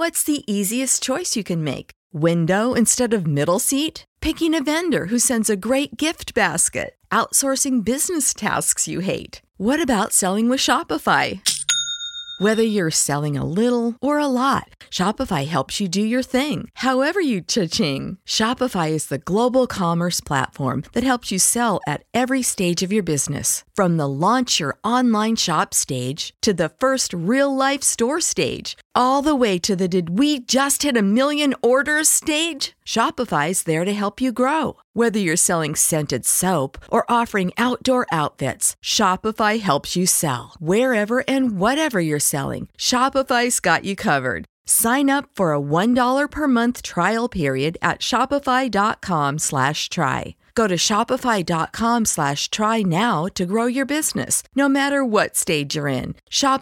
What's the easiest choice you can make? Window instead of middle seat? Picking a vendor who sends a great gift basket? Outsourcing business tasks you hate? What about selling with Shopify? Whether you're selling a little or a lot, Shopify helps you do your thing, however you cha-ching. Shopify is the global commerce platform that helps you sell at every stage of your business. From the launch your online shop stage to the first real-life store stage, all the way to the did we just hit a million orders stage. Shopify's there to help you grow. Whether you're selling scented soap or offering outdoor outfits, Shopify helps you sell. Wherever and whatever you're selling, Shopify's got you covered. Sign up for a $1 per month trial period at shopify.com/try. Go to shopify.com/try now to grow your business, no matter what stage you're in.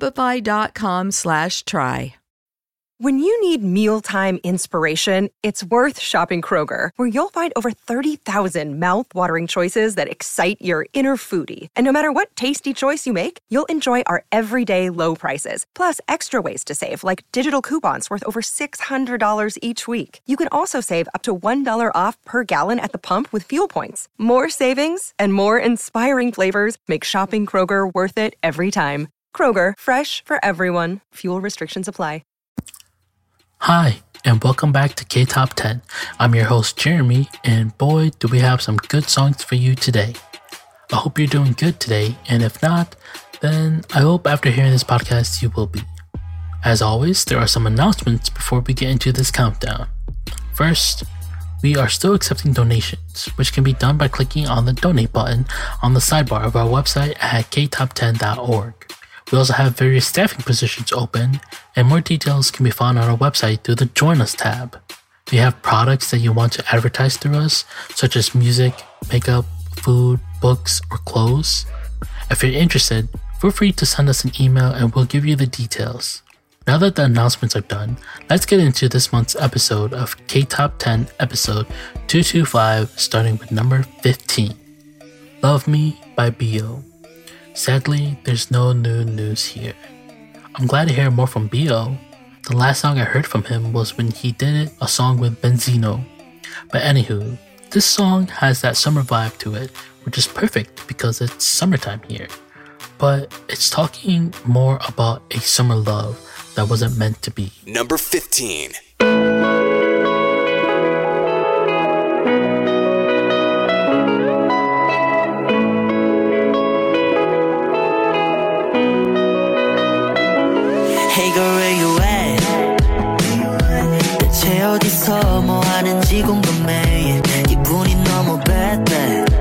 Shopify.com/try. When you need mealtime inspiration, it's worth shopping Kroger, where you'll find over 30,000 mouth-watering choices that excite your inner foodie. And no matter what tasty choice you make, you'll enjoy our everyday low prices, plus extra ways to save, like digital coupons worth over $600 each week. You can also save up to $1 off per gallon at the pump with fuel points. More savings and more inspiring flavors make shopping Kroger worth it every time. Kroger, fresh for everyone. Fuel restrictions apply. Hi, and welcome back to K-Top 10. I'm your host, Jeremy, and boy, do we have some good songs for you today. I hope you're doing good today, and if not, then I hope after hearing this podcast you will be. As always, there are some announcements before we get into this countdown. First, we are still accepting donations, which can be done by clicking on the donate button on the sidebar of our website at ktop10.org. We also have various staffing positions open, and more details can be found on our website through the Join Us tab. Do you have products that you want to advertise through us, such as music, makeup, food, books, or clothes? If you're interested, feel free to send us an email and we'll give you the details. Now that the announcements are done, let's get into this month's episode of K-Top 10 episode 225, starting with number 15. Love Me by B.O. Sadly, there's no new news here. I'm glad to hear more from B.O. The last song I heard from him was when he did a song with Benzino. But anywho, this song has that summer vibe to it, which is perfect because it's summertime here. But it's talking more about a summer love that wasn't meant to be. Number 15. Hey girl, where you at? 대체 어디서 뭐 하는지 궁금해. 기분이 너무 bad bad.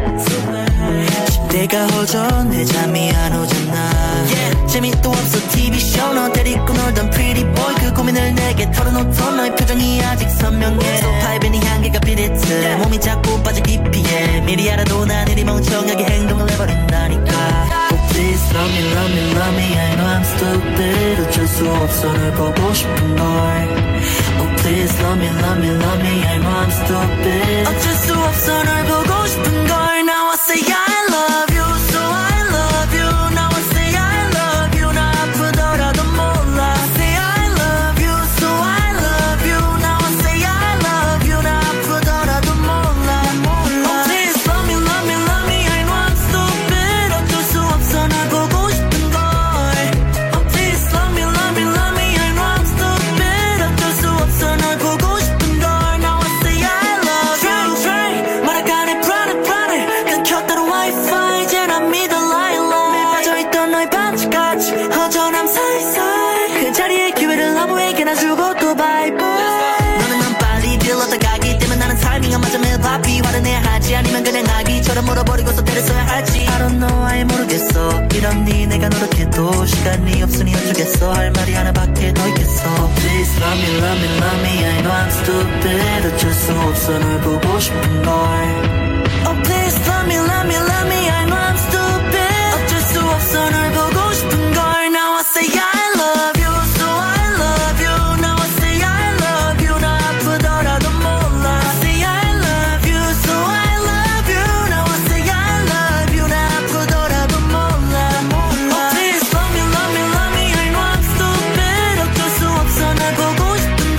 집대가 허전해 잠이 안 오잖아. 재미도 없어 TV쇼 너 데리고 놀던 pretty boy 그 고민을 내게 털어놓던 너의 표정이 아직 선명해. 소파의 향기가 비릿해. 몸이 자꾸 빠져 깊이에. 미리 알아도 난 이리 멍청하게 행동을 해버린다니까. Please love me, love me, love me. I know I'm stupid. 어쩔 수 없어 널 보고 싶은 걸. Oh please love me, love me, love me. I know I'm stupid. 어쩔 수 없어 널 보고 싶은 걸. Now I say I love you, so I love you. Now I say I love you. 나 아프더라도 몰라. Say I love you, so I love you. Now I say I love you. 나 아프더라도 몰라. Oh please love me, love me, love me. I know I'm stupid. 어쩔 수 없어 널 보고 싶은 걸. Oh please love me, love me, love me. I know I'm stupid. 어쩔 수 없어 널 보고 싶은 걸. Now I say I love you. Try, 말아가네 prana. 끊겼다는 Wi-Fi 이제 난 믿어 lie. 빠져있던 너의 반지까지 허전함 사이사이 그 자리에 기회를 아무에게나 주고 또 bye bye. 너는 넌 빨리 들렀다 가기 때문에 나는 타이밍 안 맞아 매일 바삐 화를 내야 하지 아니면 그냥 아기처럼 물어버리고서 때를 써야 할지 I don't know 아예 모르겠어 이러니 내가 노력해도 시간이 없으니 어쩌겠어 할 말이 하나밖에 더 있겠어. Please love me, love me, love me. I know I'm stupid. 어쩔 수 없어 널 보고 싶은 걸. Oh please love me, love me, love me. I know I'm stupid. 어쩔 수 없어 널 보고 싶은 걸. Now I say I love you, so I love you. Now I say I love you. 나 아프더라도 몰라. Say I love you, so I love you. Now I say I love you. 나 아프더라도 몰라. Oh please love me, love me, love me. I know I'm stupid. 어쩔 수 없어 널 보고 싶은 걸.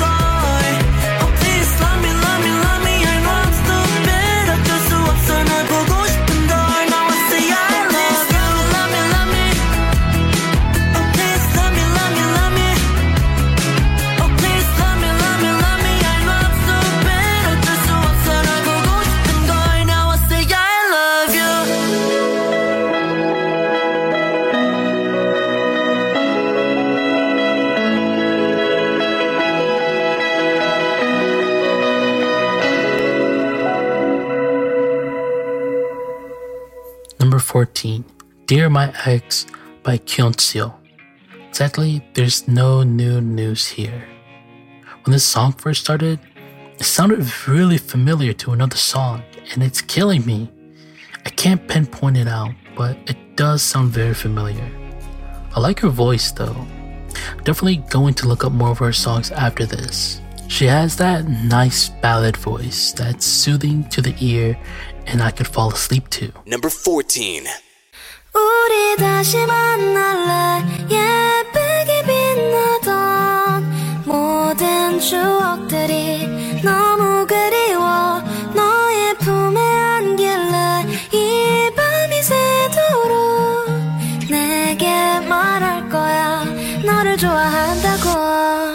14, Dear My Ex by Kyunseo. Sadly, there's no new news here. When this song first started, it sounded really familiar to another song, and it's killing me. I can't pinpoint it out, but it does sound very familiar. I like her voice though. Definitely going to look up more of her songs after this. She has that nice ballad voice that's soothing to the ear and I could fall asleep to. Number 14. 우리 다시 만날래 예쁘게 빛나던 모든 추억들이 너무 그리워 너의 품에 안길래 이 밤이 새도록 내게 말할 거야 너를 좋아한다고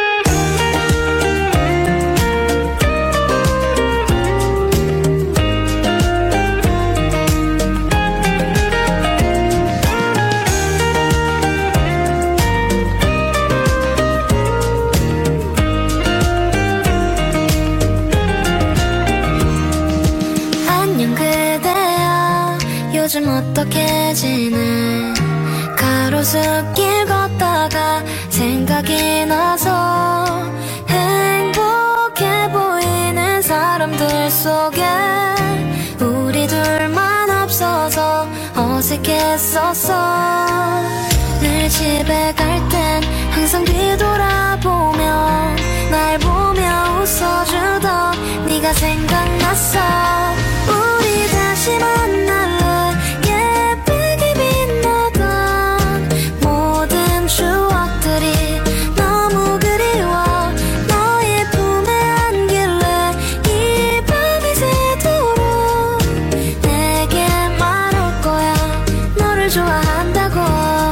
요즘 어떻게 지내 가로수길 걷다가 생각이 나서 행복해 보이는 사람들 속에 우리 둘만 없어서 어색했었어 늘 집에 갈 땐 항상 뒤돌아보며 날 보며 웃어주던 네가 생각났어 우리 다시 만날래 추억들이 너무 그리워 너의 품에 안길래 이 밤이 새도록 내게 말할 거야 너를 좋아한다고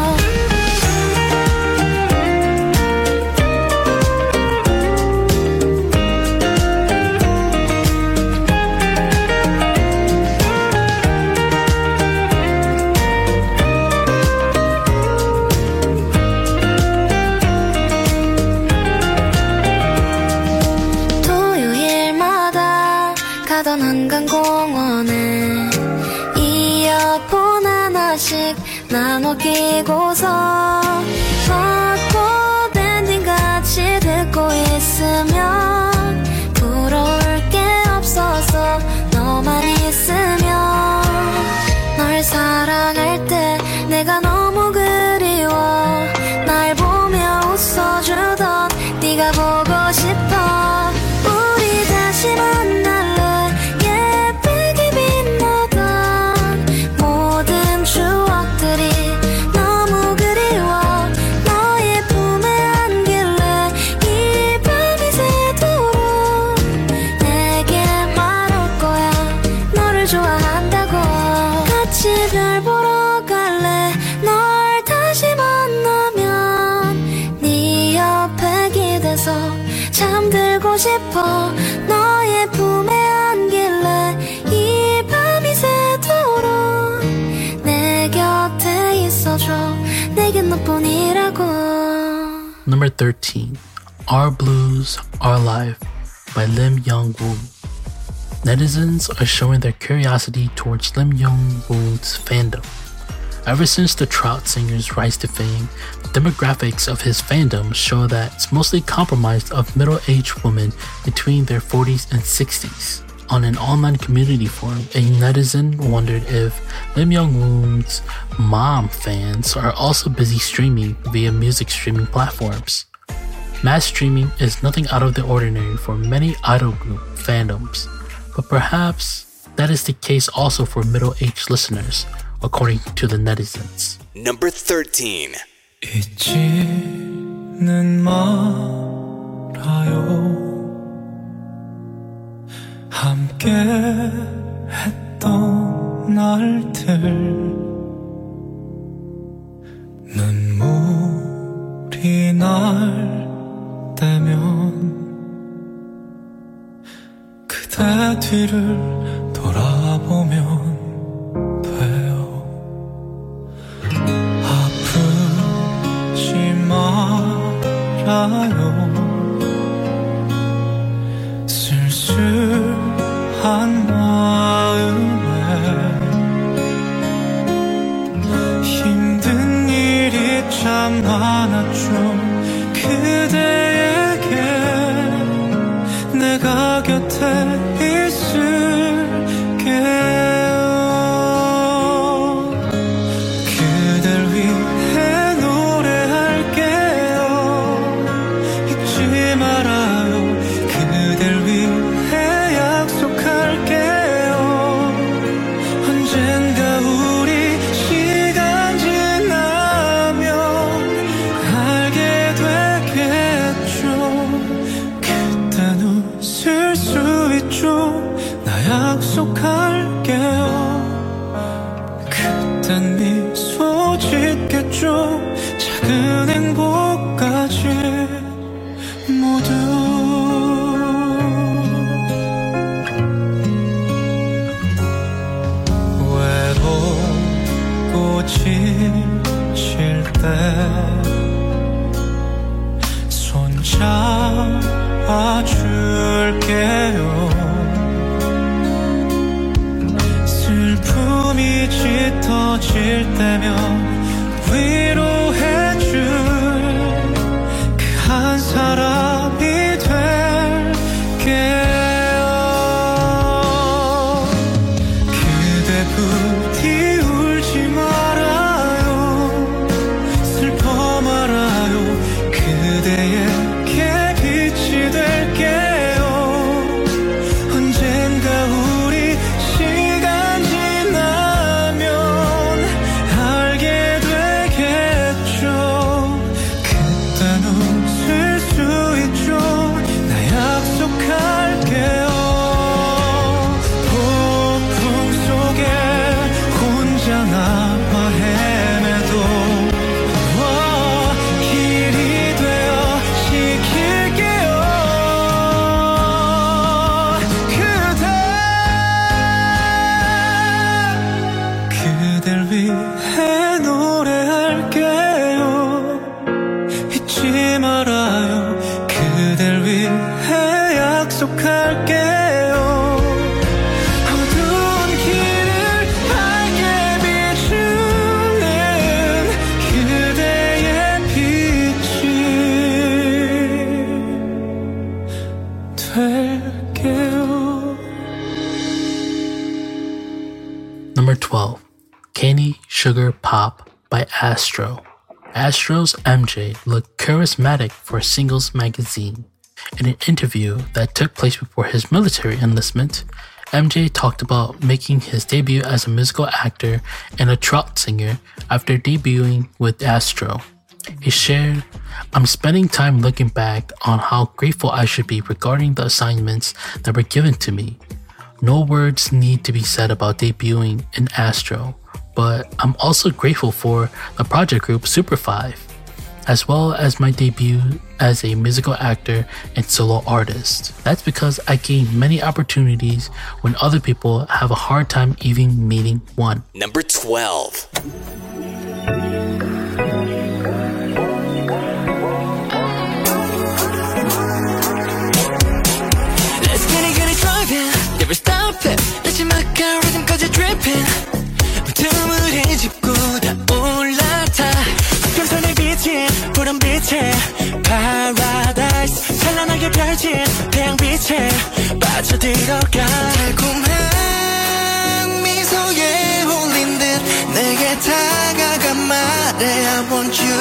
한강공원에 이어폰 하나씩 나눠 끼고서 벚꽃 엔딩 같이 듣고 있으면 부러울 게 없어서 너만 있으면 널 사랑할 때 내가 너무 그리워 날 보며 웃어주던 네가 보고 싶어 우리 다시 만날래 너무 그리워 너의 품에 안길래 이 밤이 새도록 내게 말할 거야 너를 좋아한다고 같이 별 보러 갈래 널 다시 만나면 네 옆에 기대서 잠들고 싶어 너의 품에 안길래 이 밤이 새도록 내 곁에 있어줘 내겐 너뿐이라고 Number 13, Our Blues, Our Life by Lim Young-woo. Netizens are showing their curiosity towards Lim Young-woo's fandom. Ever since the Trout singer's rise to fame, the demographics of his fandom show that it's mostly comprised of middle-aged women between their 40s and 60s. On an online community forum, a netizen wondered if Lim Young-woo's mom fans are also busy streaming via music streaming platforms. Mass streaming is nothing out of the ordinary for many idol group fandoms, but perhaps that is the case also for middle-aged listeners, according to the netizens. Number 13. 잊지는 말아요 함께 했던 날들 눈물이 날 때면 그대 뒤를 돌아보면 돼요 아프지 말아요 쓸쓸한 마음에 곁에 있을게요. 그댈 위해 노래할게요. 잊지 말아요. 그댈 위해 약속할게요. 언젠가 우리 시간 지나면 알게 되겠죠. 그땐 웃을 수 있죠. 나 약속할게요. 그땐 미소 짓겠죠. 작은 행복까지 모두. 외롭고 지칠 때 손잡아줄게요. 슬픔이 짙어질 때면 위로해줄 그 한 사람이 될게요. 그대 부디 울지 말아요. 슬퍼 말아요. 그대에게 빛이 될게요. 언젠가 우리 시간 지나면 알게 되겠죠. 그땐 웃을 수 있죠. 나 약속할게요. 폭풍 속에 혼자 남아 헤매도 길이 되어 지킬게요. 그댈 위해 노래할게요. 잊지 말아요. 그댈 위해 약속할게요. 어두운 길을 밝게 비추는 그대의 빛이 될게요. Number 12, Candy Sugar Pop by Astro. Astro's MJ looked charismatic for Singles magazine. In an interview that took place before his military enlistment, MJ talked about making his debut as a musical actor and a trot singer after debuting with Astro. He shared, "I'm spending time looking back on how grateful I should be regarding the assignments that were given to me. No words need to be said about debuting in Astro, but I'm also grateful for the project group Super 5, as well as my debut as a musical actor and solo artist. That's because I gained many opportunities when other people have a hard time even meeting one." Number 12. Let's get it driving. Never stop it. 마지막까지 rhythm까지 dripping. 틈을 헤집고 다 올라타. 수평선에 비친 푸른 빛에 paradise. 찬란하게 펼친 태양빛에 빠져들어가. 달콤한 미소에 홀린 듯 내게 다가가 말해 I want you.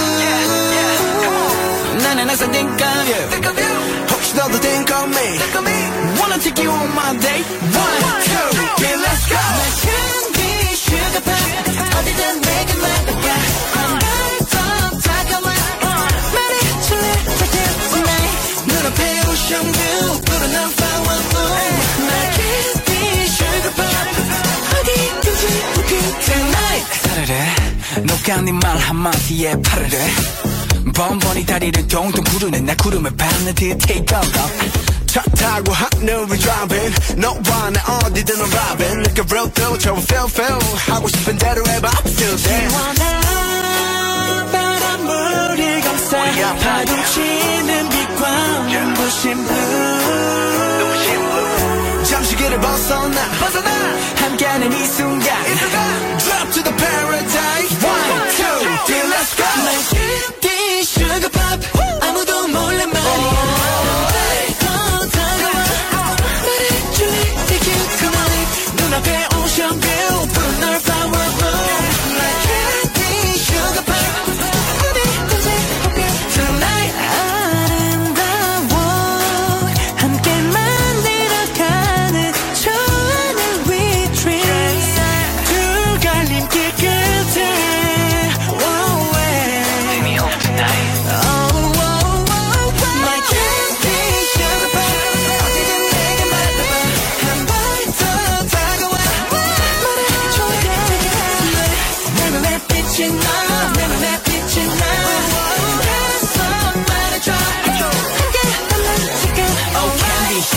나는 항상 think of you. 혹시 너도 think of me. Wanna take you on my date. 1, 2, 3, let's go. 나 candy sugar pop. 어디든 내게 말해봐. 날 더 다가와. 말해줄래 pretend tonight. 눈앞에 ocean view. 푸른 flower moon. 나 candy sugar pop. 어디든지 repeat tonight. 사르르 녹아 네 말 한마디에 파르르. 번번이 다리를 동동 구르는 나 구름을 밟는 듯 take off. 차 타고 하늘을 driving 너와 나 어디든 arriving like a real deal 저 feel 하고 싶은 대로 해봐 feel that 시원한 바람물이 감싸 파도치는 빛과 눈부신 blue 잠시 길을 벗어나 함께하는 이 순간 drop to the paradise 1, 2, 3 let's go My candy sugar pop 아무도 몰래 말이야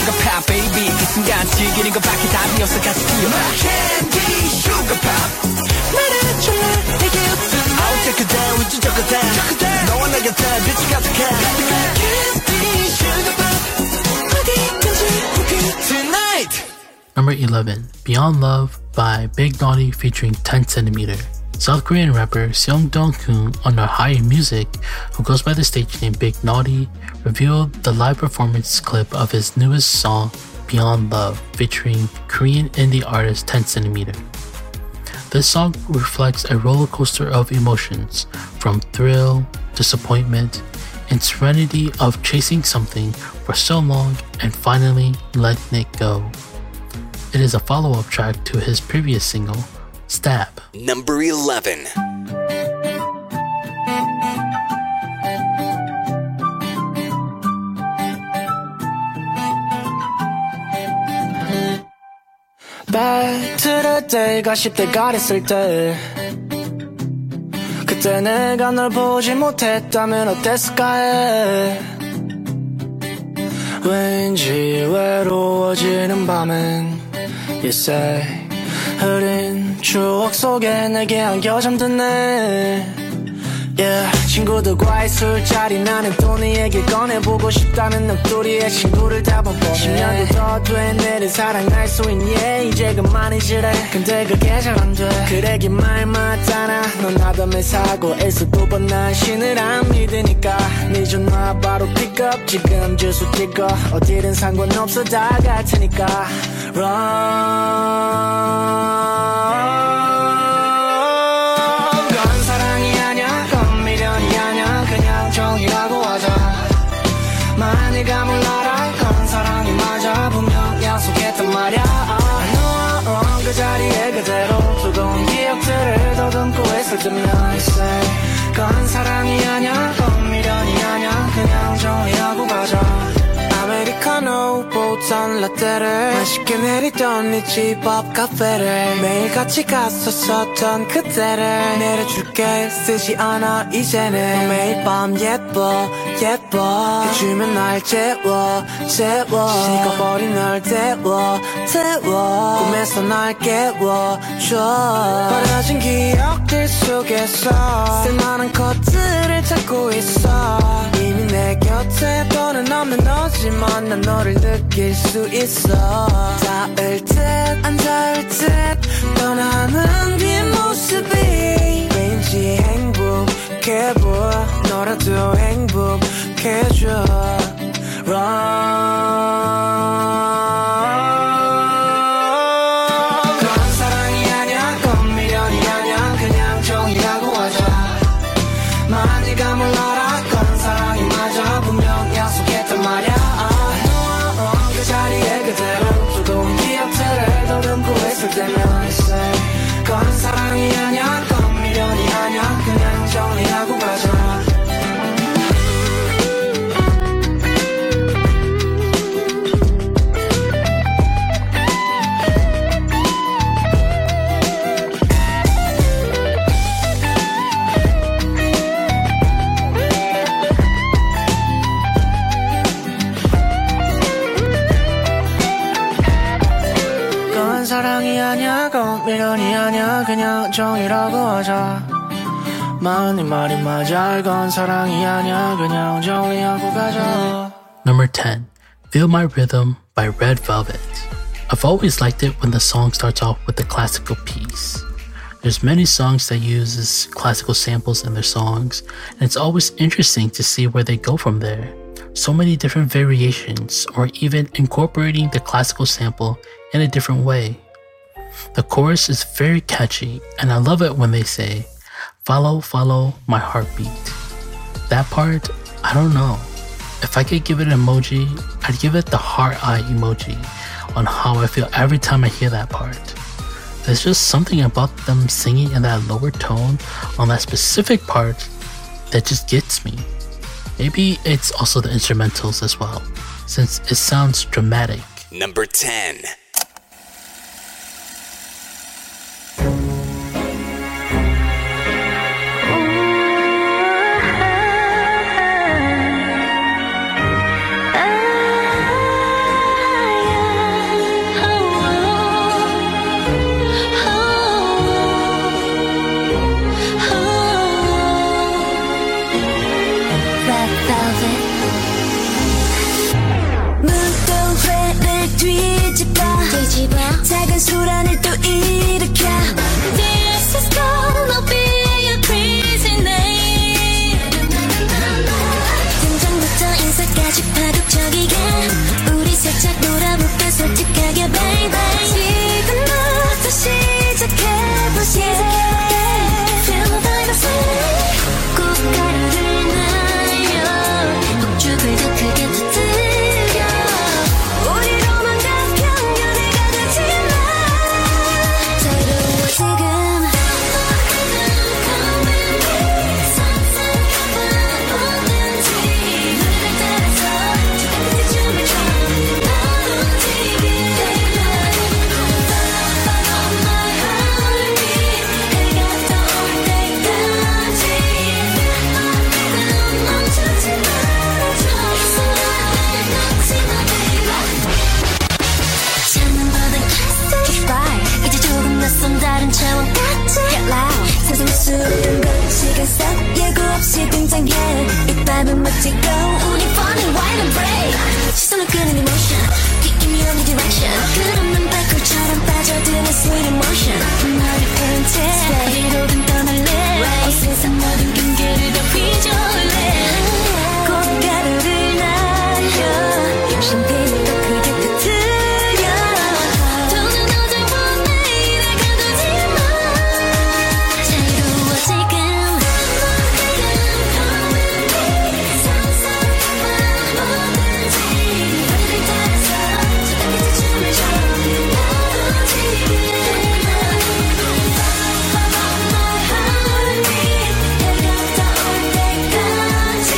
sugar pop baby 이 순간 즐기는 것밖에 답이 없어 같이 뛰어 My candy sugar pop 말해줄래 내게 어떤 I'll take you down with you 저거 down 너와 나 곁에 빛이 가득해 My candy sugar pop 어디든지 okay tonight Number 11, Beyond Love by Big Naughty featuring 10cm. South Korean rapper Seong Dong-kun under Higher Music, who goes by the stage name Big Naughty, revealed the live performance clip of his newest song Beyond Love featuring Korean indie artist 10cm. This song reflects a roller coaster of emotions, from thrill, disappointment, and serenity of chasing something for so long and finally letting it go. It is a follow-up track to his previous single, Stab. Number 11. Back to the day가 10대가 됐을 때 그때 내가 널 보지 못했다면 어땠을까 해 왠지 외로워지는 밤엔 You say 흐린 추억 속에 내게 안겨 잠드네 Yeah, 친구들과의 술자리 나는 또 네 얘기 꺼내보고 싶다는 넋두리에 친구를 다 뻔뻔해 10년도 더 된 애를 사랑할 수 있니 이제 그만이지래 근데 그게 잘 안돼 그래 긴 말 맞잖아 넌 나담의 사고에서 또 번 난 신을 안 믿으니까 네 전화 바로 픽업 지금 주소 찍어 어디든 상관없어 다 갈 테니까 Run 정이라고 하자 만일가 몰라라 건 사랑이 맞아 분명 약속했단 말야 너와 그 자리에 그대로 뜨거운 기억들을 더듬고 있을 때면 say 건 사랑이 아냐 건 미련이 아냐 그냥 정리하고 가자 아메리카노 보던 라떼를 맛있게 내리던 네 집 앞 카페를 매일 같이 갔었었던 그때를 내려줄게 쓰지 않아 이제는 매일 밤 예뻐 예뻐 해주면 날 재워 재워 식어버린 널 태워 태워 꿈에서 날 깨워줘 버려진 기억들 속에서 쓸만한 것들을 찾고 있어 이미 내 곁에 더는 없는 너지만 난 너를 느낄 수 있어 닿을 듯 안 닿을 듯 떠나는 뒷모습이 왠지 행복해 보여 너라도 행복해져 그런 사랑이 아냐 건 미련이 아냐 그냥 정이라고 하자 만일가 몰라라 건 사랑이 맞아 분명 약속했단 말야 그 자리에 그대로 뜨거운 기억들을 더듬고 있을 때면 say 건 사랑이 아냐 건 미련이 아냐 그냥 정리하고 가자 사랑이 아냐 건 미련이 아냐 그냥 정이라고 하자 많이 말이 맞아 건 사랑이 아냐 그냥 정리하고 가자 Number 10, Feel My Rhythm by Red Velvet. I've always liked it when the song starts off with a classical piece. There's many songs that uses classical samples in their songs, and it's always interesting to see where they go from there. So many different variations, or even incorporating the classical sample in a different way. The chorus is very catchy, and I love it when they say, "Follow, follow my heartbeat." That part, I don't know. If I could give it an emoji, I'd give it the heart eye emoji on how I feel every time I hear that part. There's just something about them singing in that lower tone on that specific part that just gets me. Maybe it's also the instrumentals as well, since it sounds dramatic. Number 10. 뒤집어 작은 소란을 또 일으켜 This is gonna be a crazy night 등장부터 인사까지 파격적이게 우리 살짝 놀아볼까 솔직하게 baby 지금부터 시작해보자 Feel the vibe 꽃가루를 날려 폭죽을 더 크게 터뜨려 우리로만 다 편견을 가두지 마 새로워 지금 뭐든지 노래를 따라서 저 끝에 춤을 춰 날 움직이게 Follow my heartbeat 해가 떠올 때까지 멈추지 말아줘 이 순간을 놓지 마 baby 창문보단 classic Goodbye 이제 조금 낯선 다른 차원 같지 Get loud 세상 수많은 것 시간 속 예고 없이 등장해 이 밤은 멋지고 우리 funny white and brave 시선을 끄는 emotion Keep me on the direction 끝없는 발걸처럼 빠져드는 sweet emotion 너를 은채 어디로든 떠날래 세상 모든 경계를 다 휘저을래 꽃가루를 날려 심장을 더 크게 터뜨려 더는 어제와 내일을 가두지 마 자유로워 지금 상상해봐 뭐든지 노래를 따라서 저 끝에 춤을 춰 날 움직이게 Follow my heartbeat 해가 떠올 때까지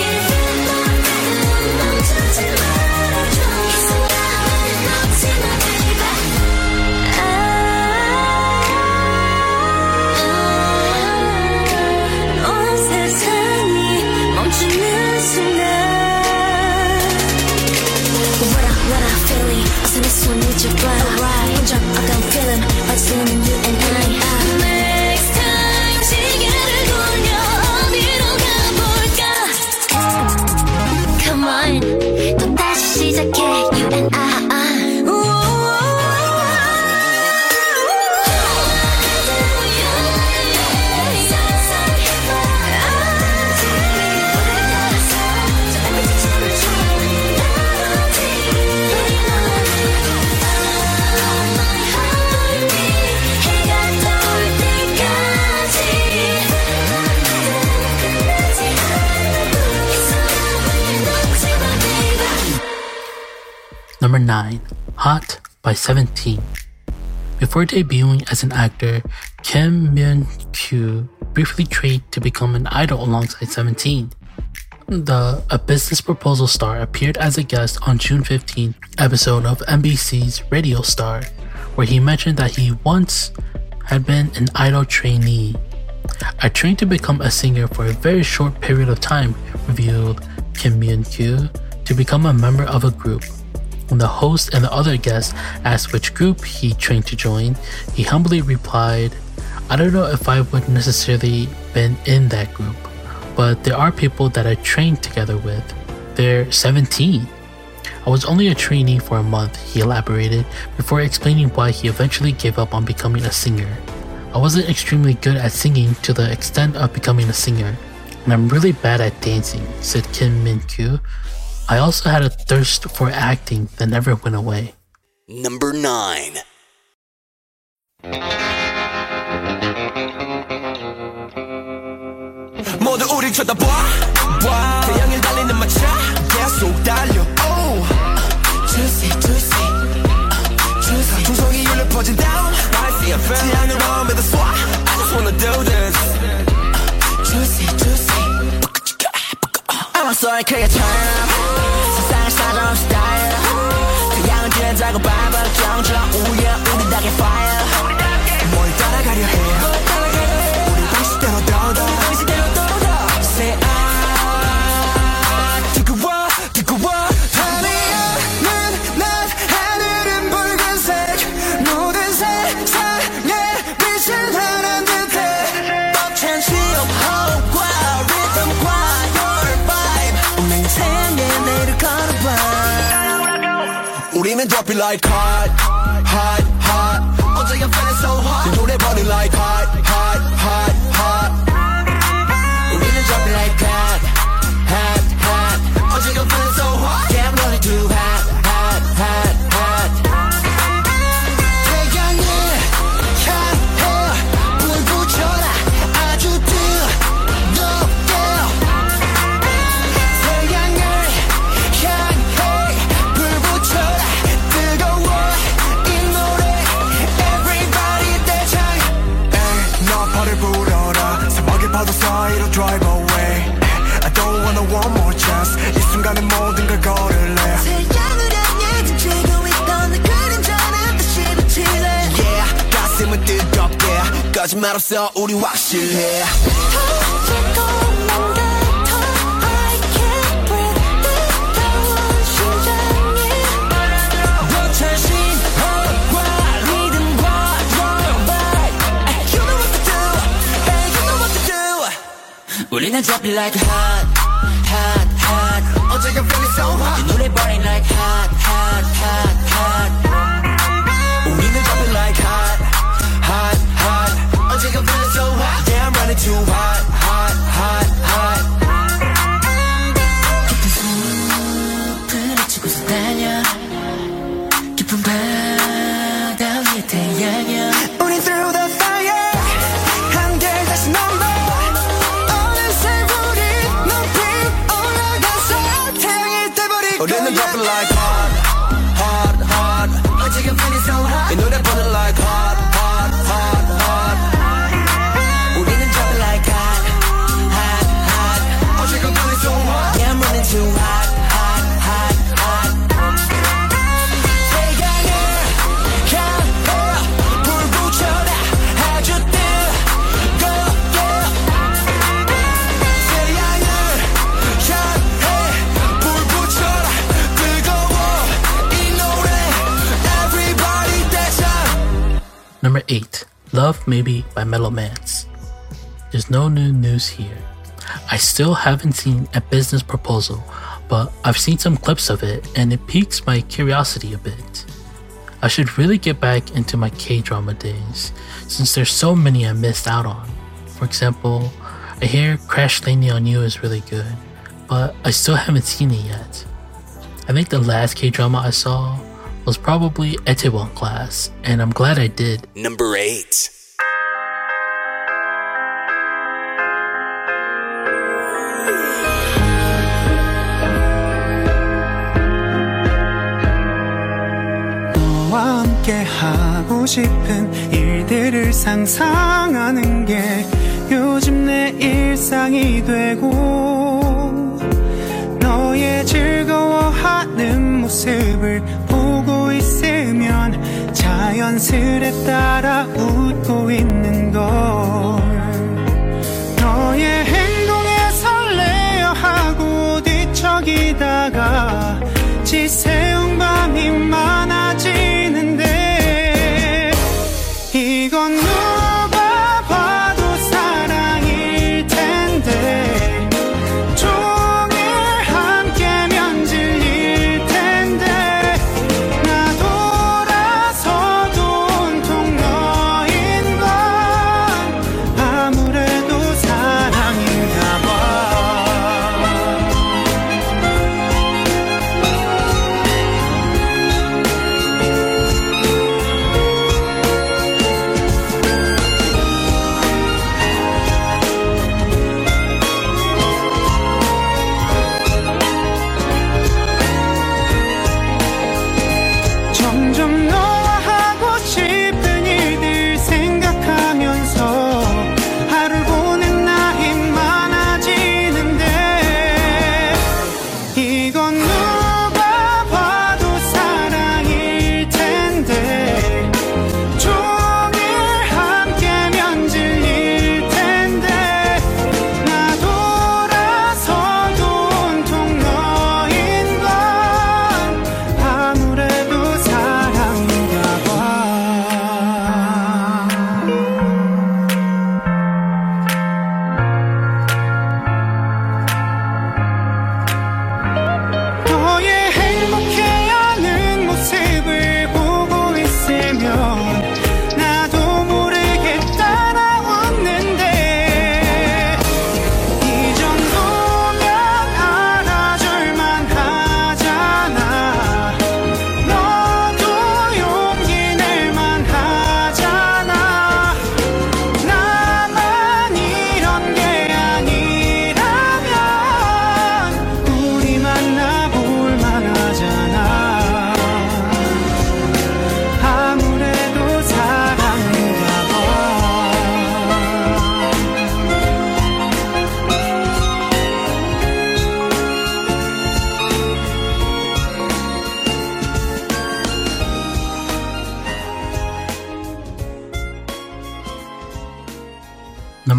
멈추지 말아줘 이 순간을 놓지 마 baby 온 세상이 멈추는 순간 What I feeling 어서 내 손 잊어봐 혼자 아까운 feeling 빠지는 you and I Next time 시계를 돌려 어디로 가볼까 Come on 또다시 시작해 you and I Number 9. Hot by 17. Before debuting as an actor, Kim Myung-kyu briefly trained to become an idol alongside 17. A business proposal star appeared as a guest on June 15th episode of MBC's Radio Star, where he mentioned that he once had been an idol trainee. I trained to become a singer for a very short period of time, revealed Kim Myung-kyu, to become a member of a group. When the host and the other guests asked which group he trained to join, he humbly replied, I don't know if I would necessarily been in that group, but there are people that I trained together with. They're 17. I was only a trainee for a month, he elaborated, before explaining why he eventually gave up on becoming a singer. I wasn't extremely good at singing to the extent of becoming a singer, and I'm really bad at dancing, said Kim Min-kyu. I also had a thirst for acting that never went away. Number 9. 모두 우릴 쳐다봐 태양을 달리는 마차 계속 달려 Juicy juicy 중성이 울려 퍼진 down 태양으로 믿어 쏴 I just wanna do this Juicy juicy I'm a soul creator 세상을 사정 스타일 태양은 진짜고 밟아 정적 우예 우리 닭의 fire 뭘 따라가려 해 우리 방식대로 더더 Say 두꺼워 하늘은 난 하늘은 붉은색 모든 세상에 빛을 하는 듯해 벅찬 시험 호흡과 리듬과 your vibe 운명의 생에 내일을 걸어봐 우리는 drop it like hot, hot, hot. 어제 I'm feeling so hot. 이 노래 burning like hot, hot, hot, hot. 우리는 drop it like hot, hot, hot. 어제 I'm feeling so hot. Yeah, I'm running too hot, hot, hot, hot. 태양을 향해 불 붙여라 아주 뜨겁게. 태양을 향해 불 붙여라 뜨거워 이 노래 everybody 대장. 에이 나팔을 불어라 사막의 파도 사이로 drive away. I don't wanna one more chance 이 순간에 모든 걸 걸을래. 태양을 향해 등지고 있던 내 그림자는 다시 비칠래. Yeah 가슴은 뜨겁게 거짓말 없어 우리 확실해. 조금만 더 I can't breathe 뜨거운 심장이 벅찬 신호과 리듬과 your vibe. You know what to do, hey you know what to do. 우리는 drop it like hot, hot, hot. 어제 I'm feeling so hot. 이 노래 burning like hot, hot, hot, hot. 우리는 drop it like hot, hot, hot. 어제 I'm feeling so hot. Yeah I'm running too hot, hot, hot, hot. 깊은 숲을 헤치고서 달려 깊은 바다 위에 태양이야. 우린 through the fire 한결 다시 넘어. 어느새 우리 높이 올라가서 태양이 돼버릴 거야. 우리는 drop it like hot, hot, hot. 어제 I'm feeling so hot. 이 노래 burning like hot, hot, hot, hot. 우리는 drop it like hot, hot, hot. 어제 I'm feeling so hot. Yeah I'm running too hot, hot, hot, hot. 태양을 향해 불 붙여라 아주 뜨겁게. 태양을 향해 불 붙여라 뜨거워 이 노래 everybody 대장. Number 8, Love Maybe by Mellow Mans. There's no new news here. I still haven't seen a business proposal, but I've seen some clips of it and it piques my curiosity a bit. I should really get back into my K-drama days, since there's so many I missed out on. For example, I hear Crash Landing on You is really good, but I still haven't seen it yet. I think the last K-drama I saw was probably Itaewon Class, and I'm glad I did. Number 8. 너와 함께 하고 싶은 일들을 상상하는 게 요즘 내 일상이 되고 너의 즐거워하는 모습을 보고 있으면 자연스레 따라 웃고 있는 걸. 너의 행동에 설레어 하고 뒤척이다가 지새운 밤이 많아지는데 이건 누가 봐도 사랑일 텐데 종일 함께면 질릴 텐데 나 돌아서도 온통 너인 건 아무래도 사랑인가 봐.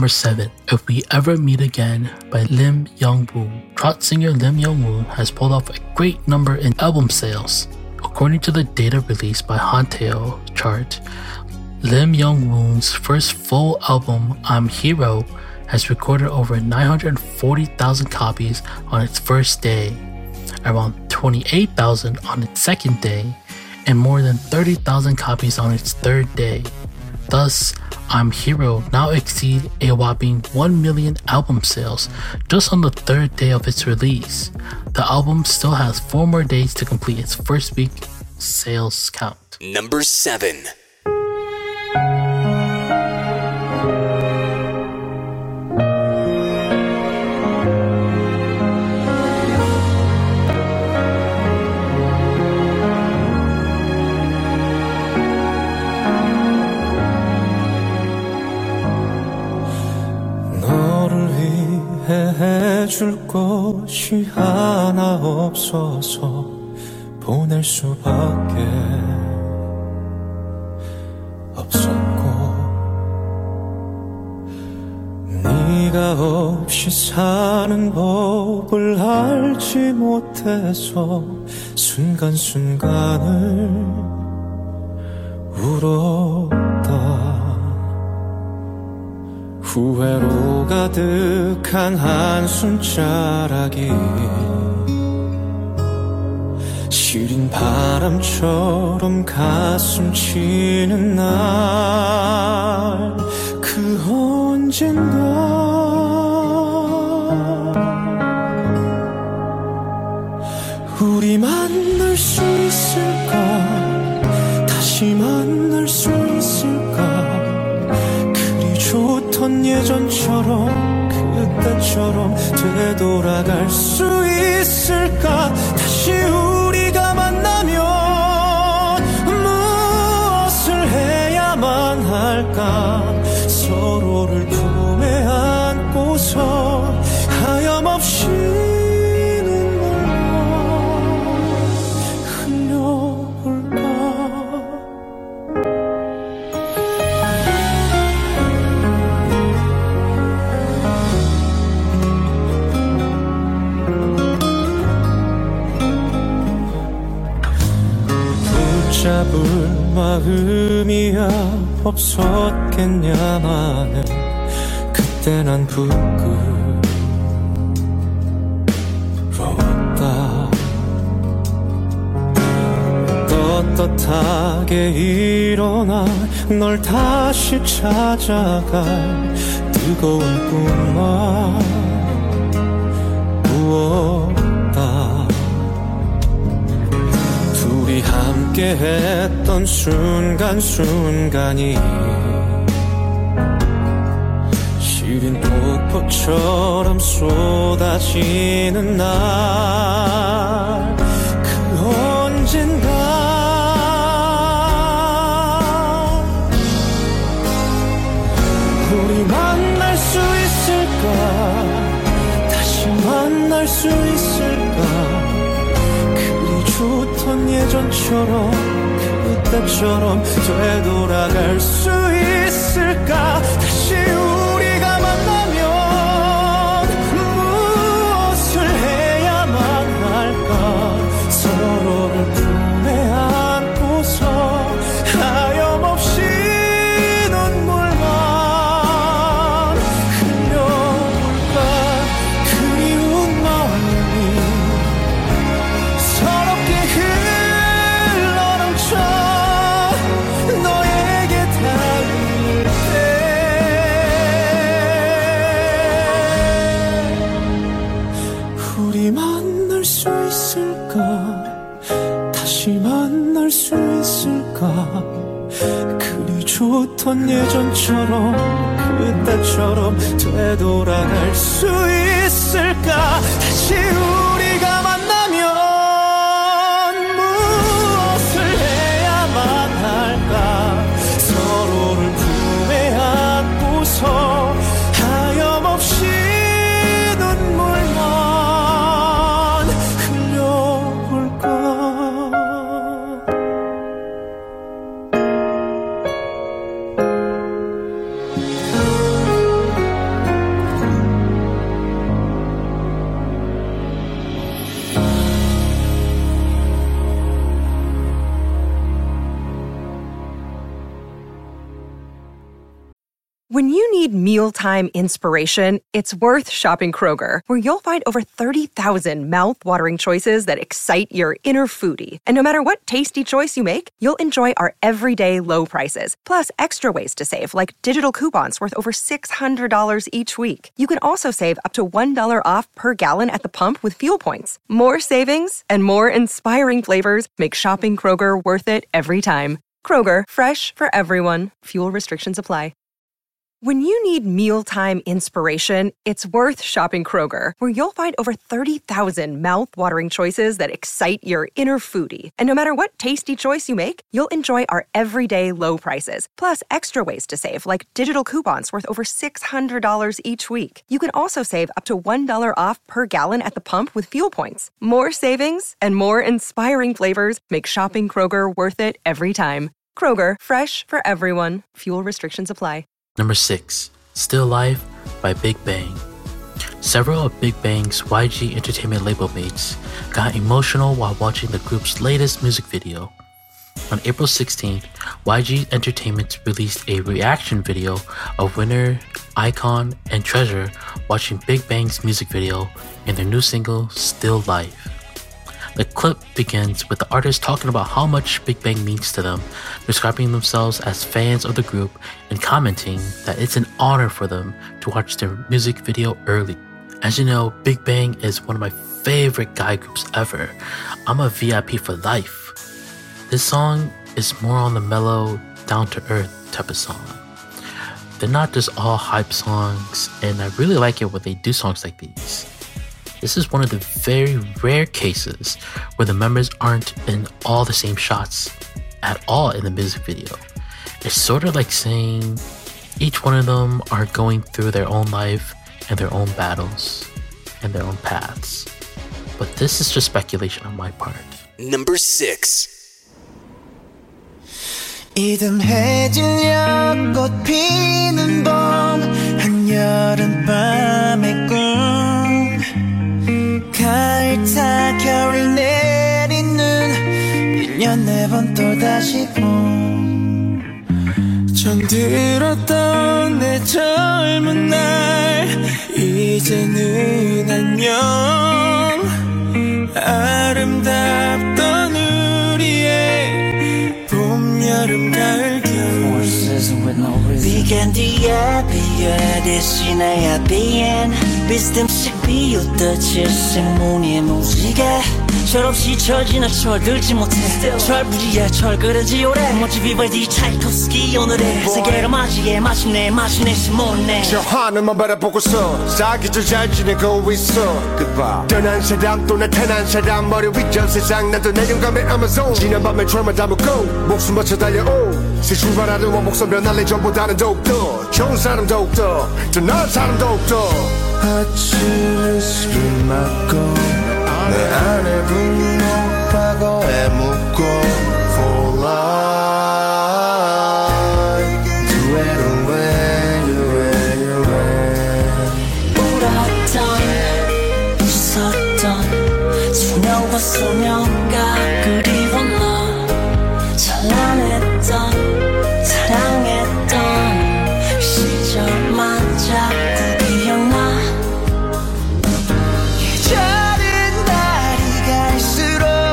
Number 7, If We Ever Meet Again by Lim Young-woo. Trot singer Lim Young-woo has pulled off a great number in album sales. According to the data released by Hanteo chart, Lim Young-woo's first full album, I'm Hero, has recorded over 940,000 copies on its first day, around 28,000 on its second day, and more than 30,000 copies on its third day. Thus, I'm Hero now exceeds a whopping 1 million album sales just on the third day of its release. The album still has 4 more days to complete its first week sales count. Number 7. 해줄 것이 하나 없어서 보낼 수밖에 없었고 네가 없이 사는 법을 알지 못해서 순간순간을 울었다. 후회로 가득한 한숨자락이 시린 바람처럼 가슴 치는 날 그 언젠가 우리 만날 수 있을까 다시 만날 수 있을까 좋던 예전처럼 그때처럼 되돌아갈 수 있을까 다시 우리가 만나면 무엇을 해야만 할까 서로를 품에 안고서 하염없이 잡을 마음이야 없었겠냐마는 그때 난 부끄러웠다. 떳떳하게 일어나 널 다시 찾아갈 뜨거운 꿈만 꾸었다. 둘이 함께 했던 순간순간이 시린 폭포처럼 쏟아지는 날 그 언젠가 우리 만날 수 있을까 다시 만날 수 있을까 좋던 예전처럼 그때처럼 되돌아갈 수 있을까 다시 우리가 만나면 무엇을 해야만 할까 서로를 품에 안고서 하염없이 눈물만 흘려볼까 그리운 마음이 너에게 닿을 때 우리 만날 수 있을까 다시 만날 수 있을까 그리 좋던 예전처럼 그때처럼 되돌아갈 수 있을까 다시 우리가 만나면 서로를 품에 안고서 하염없이 눈물만 흘려볼까 When you need mealtime inspiration, it's worth shopping Kroger, where you'll find over 30,000 mouth-watering choices that excite your inner foodie. And no matter what tasty choice you make, you'll enjoy our everyday low prices, plus extra ways to save, like digital coupons worth over $600 each week. You can also save up to $1 off per gallon at the pump with fuel points. More savings and more inspiring flavors make shopping Kroger worth it every time. Kroger, fresh for everyone. Fuel restrictions apply. When you need mealtime inspiration, it's worth shopping Kroger, where you'll find over 30,000 mouth-watering choices that excite your inner foodie. And no matter what tasty choice you make, you'll enjoy our everyday low prices, plus extra ways to save, like digital coupons worth over $600 each week. You can also save up to $1 off per gallon at the pump with fuel points. More savings and more inspiring flavors make shopping Kroger worth it every time. Kroger, fresh for everyone. Fuel restrictions apply. Number 6, Still Life by Big Bang. Several of Big Bang's YG Entertainment label mates got emotional while watching the group's latest music video. On April 16th, YG Entertainment released a reaction video of Winner, iKON, and Treasure watching Big Bang's music video in their new single, Still Life. The clip begins with the artist talking about how much Big Bang means to them, describing themselves as fans of the group and commenting that it's an honor for them to watch their music video early. As you know, Big Bang is one of my favorite guy groups ever. I'm a VIP for life. This song is more on the mellow, down-to-earth type of song. They're not just all hype songs, and I really like it when they do songs like these. This is one of the very rare cases where the members aren't in all the same shots at all in the music video. It's sort of like saying each one of them are going through their own life and their own battles and their own paths. But this is just speculation on my part. Number 6. 이듬해질 꽃 피는 봄 한여름밤의 꿈 가을타 겨울 내리는 1년 4번 또다시 봄 정들었던 내 젊은 날 이제는 안녕 아름답던 우리의 봄 여름 가을 겨울 Began the 대신에 at the end 비스듬씩 비웃듯이 생문의 무지개 철없이 철지나 철들지 못해 철부지에 철그러지 오래 멋지 비발디 차이콥스키 오늘의 세계로 맞이해 마침내 시몬네 저 하늘만 바라보고서 사기절 잘 지내고 있어 Goodbye 떠난 사람 또 나타난 사람 머리 위 전 세상 나도 내년감의 아마존 지난 밤에 철만 담고 목숨 바쳐 달려오 새 출발하는 원목선 변할래 전보다는 더욱더 좋은 사람 더욱더 더 나은 사람 더욱더 아침에 술 맞고 내 안에 분노하고 애묻고 For life Do it away 울었던 웃었던 소녀와 소녀가 그리워 너 찬란했던 사랑했던 시절만 자꾸 기억나 예전인 날이 갈수록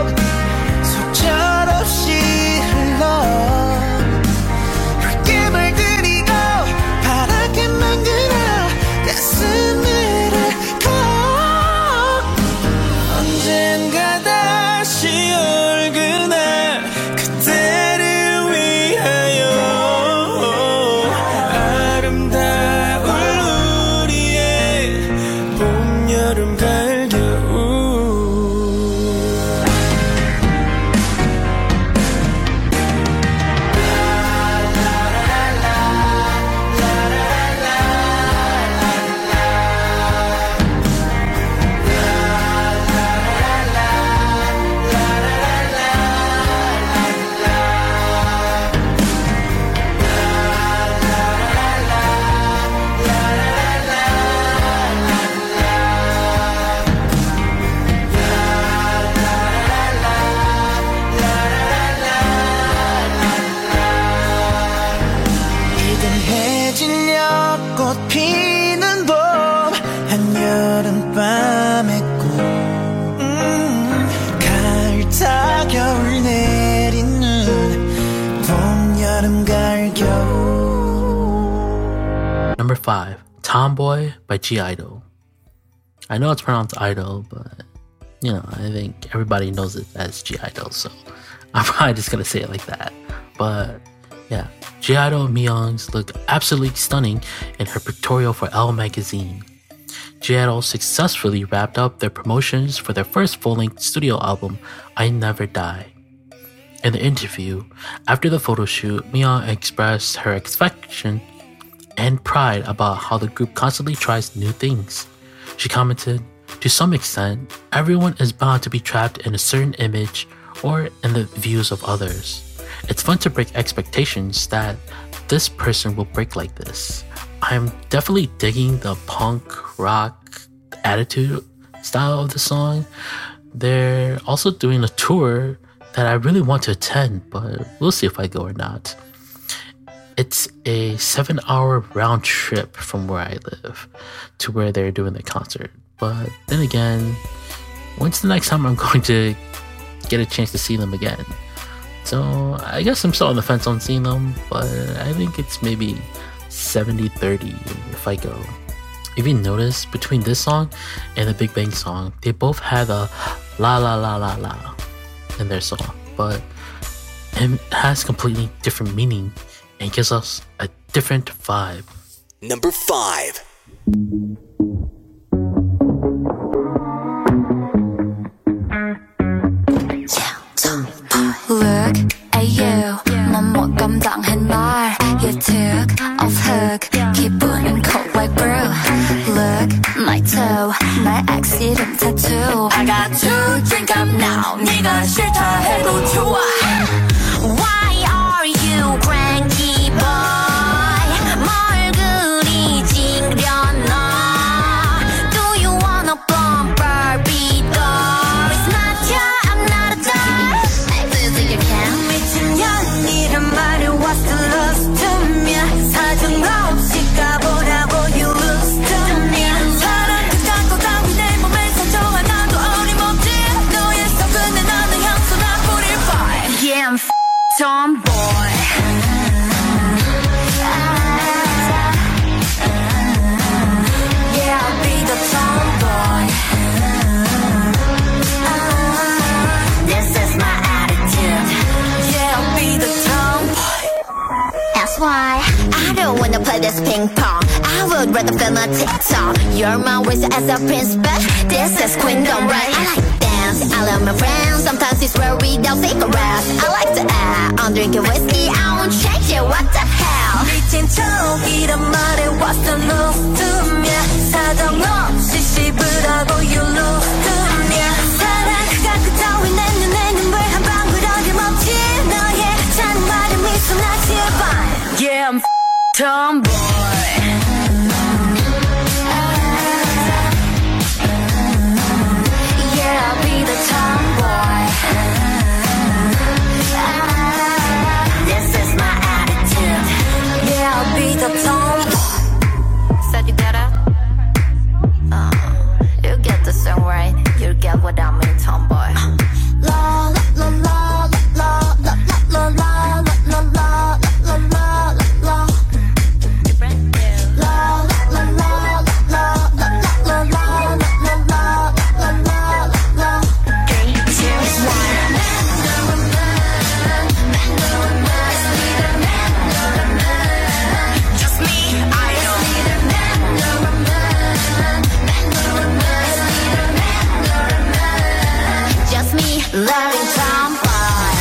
5, Tomboy by G-Idol. I know it's pronounced Idol, but I think everybody knows it as G-Idol, so I'm probably just gonna say it like that. But yeah, G-Idol and Mi-young's look absolutely stunning in her pictorial for Elle magazine. G-Idol successfully wrapped up their promotions for their first full-length studio album, I Never Die. In the interview, after the photo shoot, Mi-young expressed her affection and pride about how the group constantly tries new things. She commented, "To some extent, everyone is bound to be trapped in a certain image or in the views of others. It's fun to break expectations that this person will break like this. I'm definitely digging the punk rock attitude style of the song. They're also doing a tour that I really want to attend, but we'll see if I go or not. It's a 7-hour round trip from where I live to where they're doing the concert. But then again, when's the next time I'm going to get a chance to see them again? So I guess I'm still on the fence on seeing them, but I think it's maybe 70-30 if I go." If you notice, between this song and the Big Bang song, they both have a la la la la la in their song, but it has completely different meaning and gives us a different vibe. Number 5. Look at you, 넌 못 감당해 날. You took off hook, 기분은 cold like brew. Look, my toe, 날 accident tattoo. I got to drink up now, 네가 싫다 해도 좋아. Why are you cranky boy? 뭘 그리 찡그려놔? Do you wanna bump Barbie doll? It's not ya, I'm not a doll. Do you care? 미친년이란 말이 what's the loss to me? 사정 없이 가보라고 you lose to me. 사랑 끝까고 따위 내 몸에 상처 하나도 어림없지. 너의 속은 나는 향수나 뿌릴 boy. Yeah, I'm tomboy. Yeah, I'll be the tomboy. This is my attitude. Yeah, I'll be the tomboy. That's why I don't wanna play this ping pong. I would rather film a TikTok. You're my waist as a prince, but this is queendom, right? I like dance, I love my friends. Sometimes it's where we don't take a rest. I like to act, I'm drinking whiskey, I won't change it, what the hell? 미친 척이란 말에 what's the love to me? 사정 없이 씹으라고 you lose to me. 사랑 그 따위 내 눈에 눈물 한 방울 어림없지. 너의 찬 말에 미소 나 제발. Yeah, I'm tomboy. Yeah, I'll be the tomboy. This is my attitude. Yeah, I'll be the tomboy. Said you get it? You get the song right. You get what I mean, tomboy. La la la la la la la la la la la la la. Loving tomboy.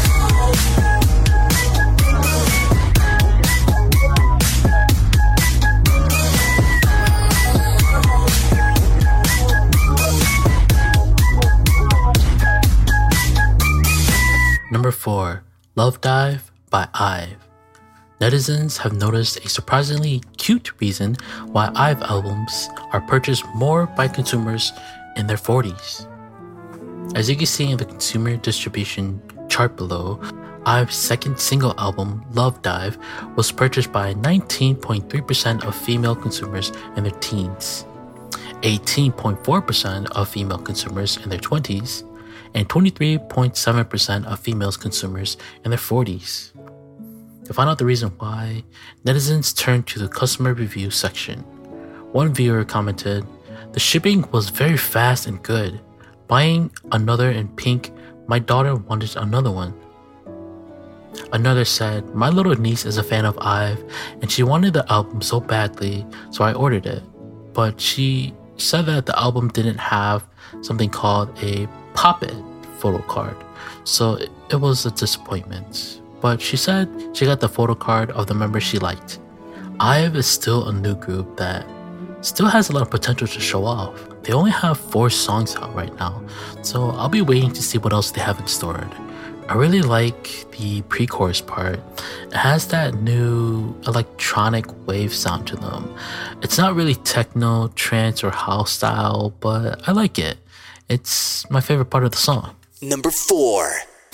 Number 4, Love Dive by IVE. Netizens have noticed a surprisingly cute reason why IVE albums are purchased more by consumers in their 40s. As you can see in the consumer distribution chart below, IVE's second single album, Love Dive, was purchased by 19.3% of female consumers in their teens, 18.4% of female consumers in their 20s, and 23.7% of female consumers in their 40s. To find out the reason why, netizens turned to the customer review section. One viewer commented, "The shipping was very fast and good. Buying another in pink, my daughter wanted another one." Another said, "My little niece is a fan of IVE and she wanted the album so badly, so I ordered it. But she said that the album didn't have something called a Pop-It photo card, so it was a disappointment. But she said she got the photo card of the member she liked." IVE is still a new group that still has a lot of potential to show off. They only have 4 songs out right now, so I'll be waiting to see what else they have in store. I really like the pre-chorus part. It has that new electronic wave sound to them. It's not really techno, trance, or house style, but I like it. It's my favorite part of the song. Number 4.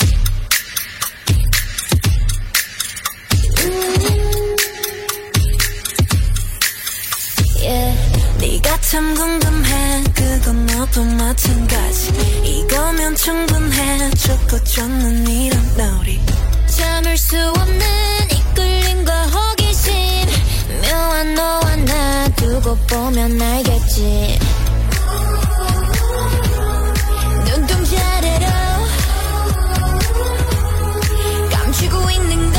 네가 참 궁금해 그건 너도 마찬가지 이거면 충분해 좋고 좋는 이런 놀이 참을 수 없는 이끌림과 호기심 묘한 너와 나 두고 보면 알겠지 눈동자래로 감추고 있는 거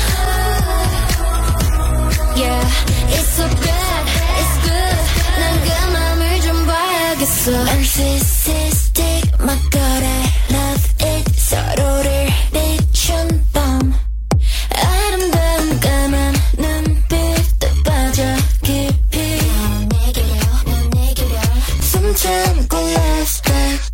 Yeah, it's so bad, it's good 난 그 맘을 좀 봐야겠어 Narcissistic my god I love it 서로를 비춘 밤 아름다운 까만 눈빛도 빠져 깊이 넌 내게려 숨 참고 last night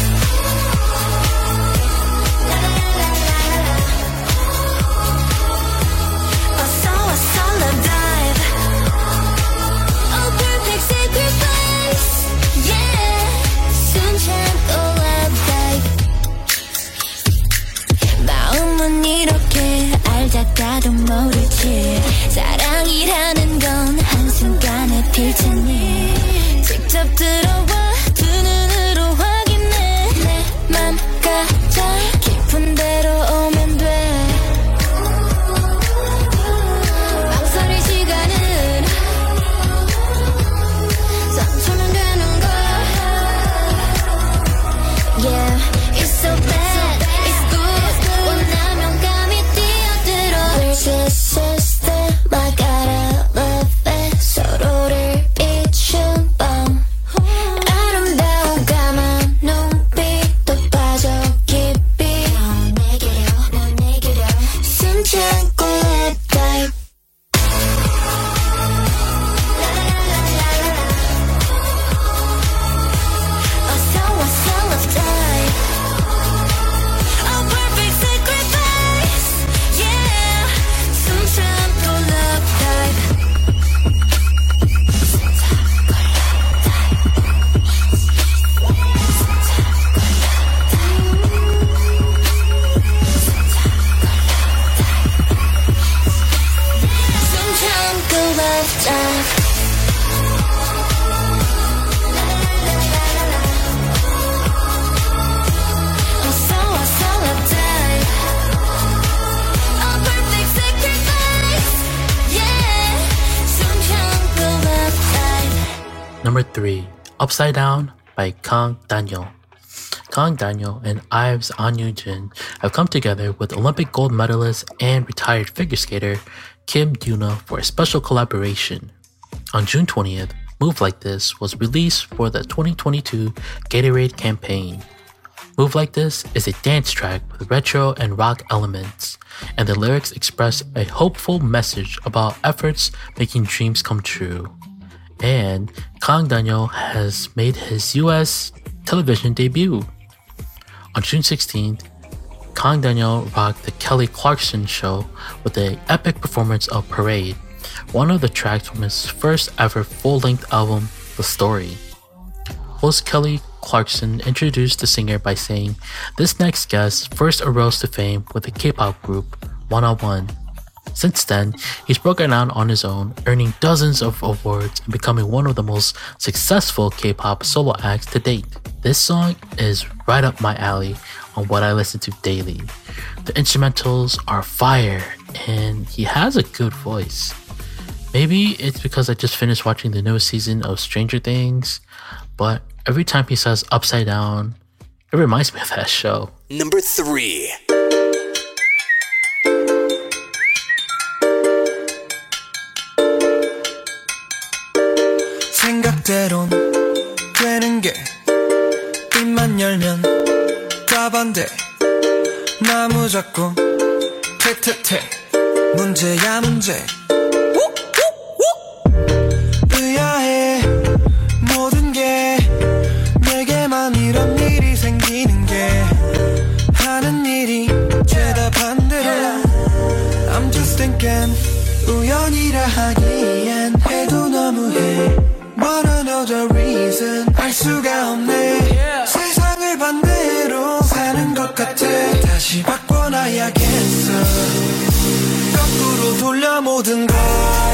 알다가도 모르지 사랑이라는 건 한순간에 필 테니 직접 들어와 두 눈으로 확인해 내 맘 가장 깊은 데로 오면 돼 망설일 시간은 삼초면 되는 걸 Yeah, it's so bad, it's good 원하면 감히 System, I gotta love it 서로를 비춘 밤 아름다운 까만 눈빛도 빠져 깊이 넌 내게려 숨 참고 let die 어서 와서 let's die A perfect sacrifice Yeah Number 3, Upside Down by Kang Daniel. Kang Daniel and IVE's An Yoo-jin have come together with Olympic gold medalist and retired figure skater Kim Duna for a special collaboration. On June 20th, Move Like This was released for the 2022 Gatorade campaign. Move Like This is a dance track with retro and rock elements, and the lyrics express a hopeful message about efforts making dreams come true. And Kang Daniel has made his US television debut. On June 16th, Kang Daniel rocked the Kelly Clarkson show with an epic performance of Parade, one of the tracks from his first ever full-length album, The Story. Host Kelly Clarkson introduced the singer by saying, "This next guest first arose to fame with the K-pop group 101. Since then, he's broken out on his own, earning dozens of awards and becoming one of the most successful K-pop solo acts to date." This song is right up my alley on what I listen to daily. The instrumentals are fire and he has a good voice. Maybe it's because I just finished watching the newest season of Stranger Things, but every time he says upside down, it reminds me of that show. Number 3. 생각대론 되는 게 입만 열면 다 반대 나무 잡고 퇴퇴퇴 문제야 문제 의아해 모든 게 내게만 이런 일이 생기는 게 하는 일이 죄다 반대로 I'm just thinking 우연이라 하기엔 해도 너무해 But another reason 알 수가 없네 세상을 반대로 사는 것 같아 다시 바꿔놔야겠어 거꾸로 돌려 모든 걸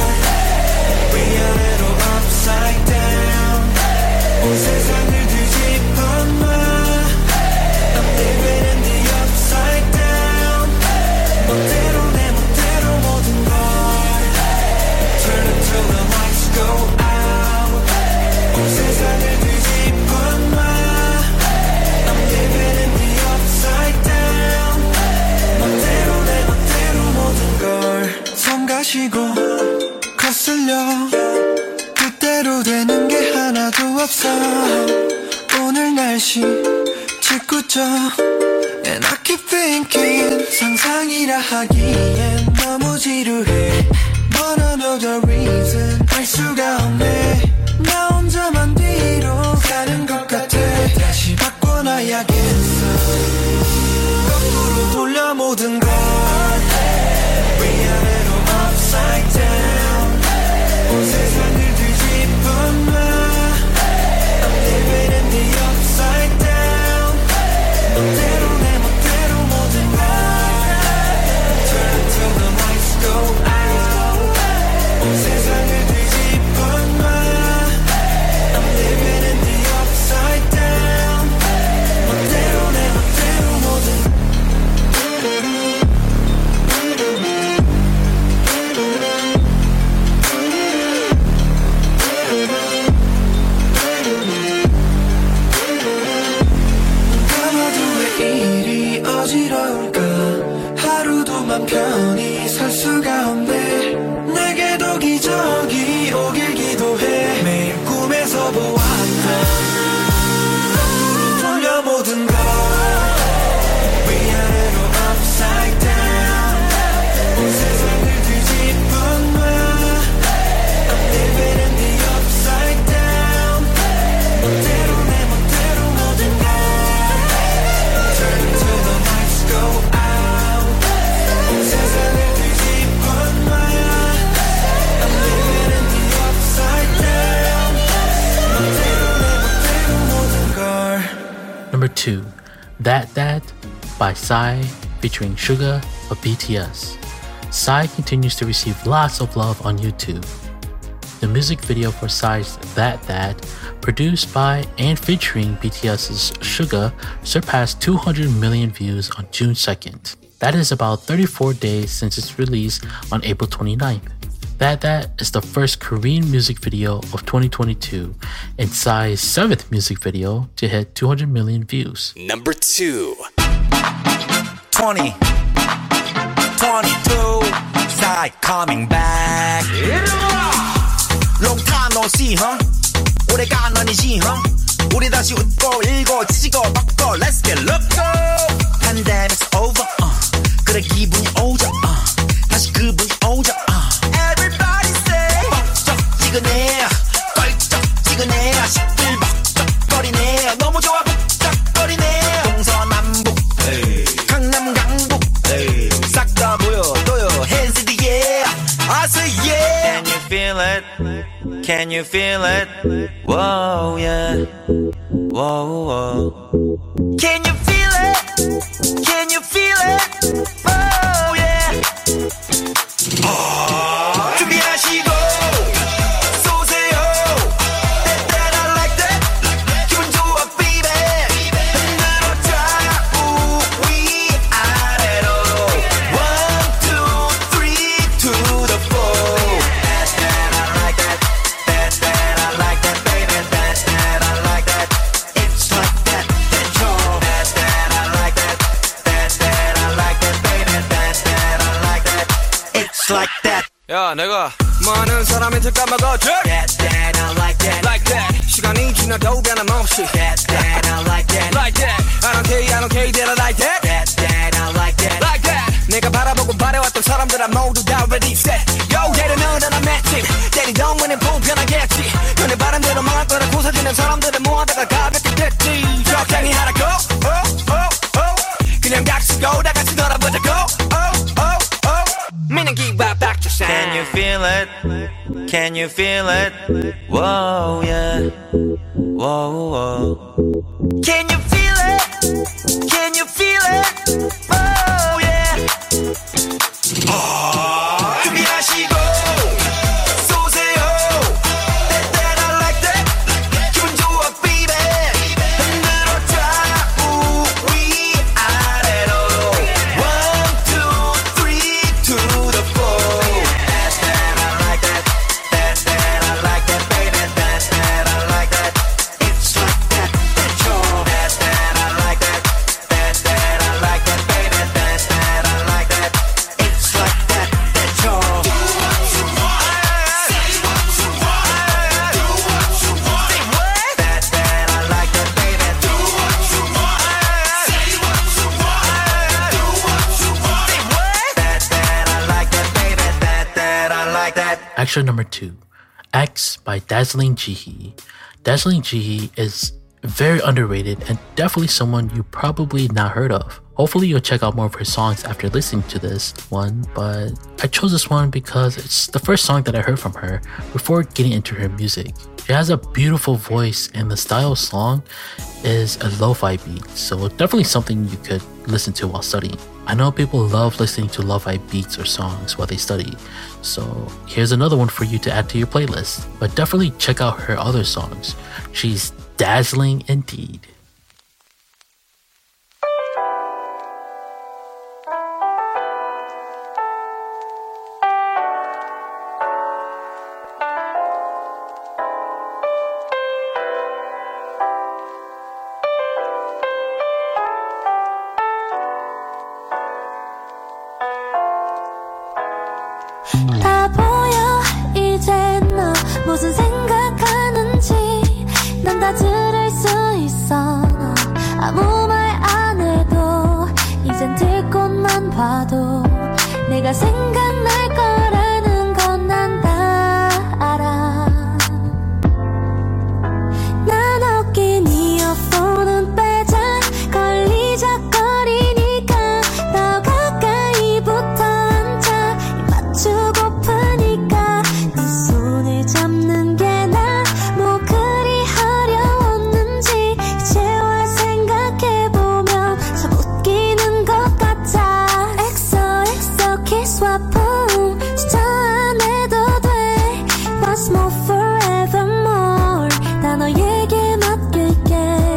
위아래로 upside down 온 세상을 뒤집어 놔 I'm living in the upside down 멋대로 내 멋대로 모든 걸 Turn until the lights go out 온 세상을 뒤집어 놔 I'm living in the upside down 멋대로 내 멋대로 모든 걸 손 가시고 거슬려 뜻대로 되는 게 하나도 없어 오늘 날씨 짓궂죠 And I keep thinking 상상이라 하기엔 너무 지루해 But another reason 알 수가 없네 나 혼자만 뒤로 가는 것 같아 다시 바꿔놔야겠어 거꾸로 돌려 모든 걸 위아래로 upside down 온 세상을 뒤집어 놔 I'm living in the upside down 멋대로 내 멋대로 모든 걸 Turn until the lights go out 온 세상을 뒤집어 놔 I'm living in the upside down 멋대로 내 멋대로 모든 감아도 왜 일이 어지러울까 하루도 맘 편히 살 수가 없네 내게도 기적이 오길 기도해 매일 꿈에서 보았던 거꾸로 돌려 모든 걸 위아래로 upside down 온 세상을 뒤집어 놔 I'm living in the upside down 멋대로 내 멋대로 모든 걸 Turn until the lights go out 온 세상을 뒤집어 놔 I'm living in the upside down 멋대로 내 멋대로 모든 걸 Number 2, That by Psy featuring Suga of BTS. Psy continues to receive lots of love on YouTube. The music video for Psy's That, produced by and featuring BTS's Suga, surpassed 200 million views on June 2nd. That is about 34 days since its release on April 29th. That is the first Korean music video of 2022 and Psy's 7th music video to hit 200 million views. Number 2. 20, 22, Psy coming back. Long time no see, huh? 오래간 아니지, huh? 우리 다시 웃고 일고 지지고 덮고 Let's get loco. Pandemic's over, 그래 기분이 오죠, 다시 그분이 오죠, Everybody say 뻑적지근해, 껄쩍지근해, 시끌벅적거리네, 너무 좋아 북적거리네, 동서남북, 강남 강북, 싹 다 보여줘요, hands in the air, I say yeah. Can you feel it? Can you feel it? Whoa yeah, whoa whoa. Can you feel it? Can you feel it? Oh yeah. 준비하시고 쏘세요. That I like that. 기분 좋아 baby. 흔들어줘 우위 아래로. 1, 2, 3 It's like that. 야 내가 많은 사람한테 까먹어줘 That I like that. Like that 시간이 지나도 변함없이 That I like that. Like that I don't care that I like that That I like that. Like that 내가 바라보고 바래왔던 사람들아 모두 다 ready set Yo 때려 너는 안 맷집 때리던 문은 불편하겠지 너네 바람대로 망할 거라 고사지는 사람들은 모아다가 가볍게 됐지 적당히 하라고 그냥 각시고 다 같이 놀아보자고 meaning give back to sound Can you feel it? Can you feel it? Whoa, yeah. Whoa, whoa. Can you feel it? Can you feel it? Oh, yeah. 준비하시고 쏘세요. That I like that. 기분 좋아, baby. 흔들어 좌우 위아래로. 1, 2, 3 to the 4. That I like that. That I like that, baby. That I like that. It's like that. That's all. That I like that. That I like that, baby. That I like that. It's like that. That's all. Do what you want. Say what you want. Do what you want. Say what? That I like that, baby. Do what you want. Say what you want. Do what you want. Say what? That I like that, baby. That I like that. Action number 2, X by Dazzling Jihee. Dazzling Jihee is very underrated and definitely someone you probably not heard of. Hopefully you'll check out more of her songs after listening to this one, but I chose this one because it's the first song that I heard from her before getting into her music. She has a beautiful voice and the style of song is a lo-fi beat, so definitely something you could listen to while studying. I know people love listening to lo-fi beats or songs while they study, so here's another one for you to add to your playlist. But definitely check out her other songs. She's dazzling indeed. 다 보여 이제 너 무슨 생각하는지 난 다 들을 수 있어 너 아무 말 안 해도 이젠 듣고만 봐도 내가 생각날 거라는 건 난 다 알아 난 어깨 이어폰은 빼자 걸리적거리니까 더 가까이 붙어 앉아 입 맞추고프니까 네 손을 잡는 게 난 뭐 그리 어려웠는지 이제와 생각해보면 참 웃기는 것 같아 XOXO kiss 와풍 주저 안 해도 돼 Once more forevermore 나 너에게 맡길게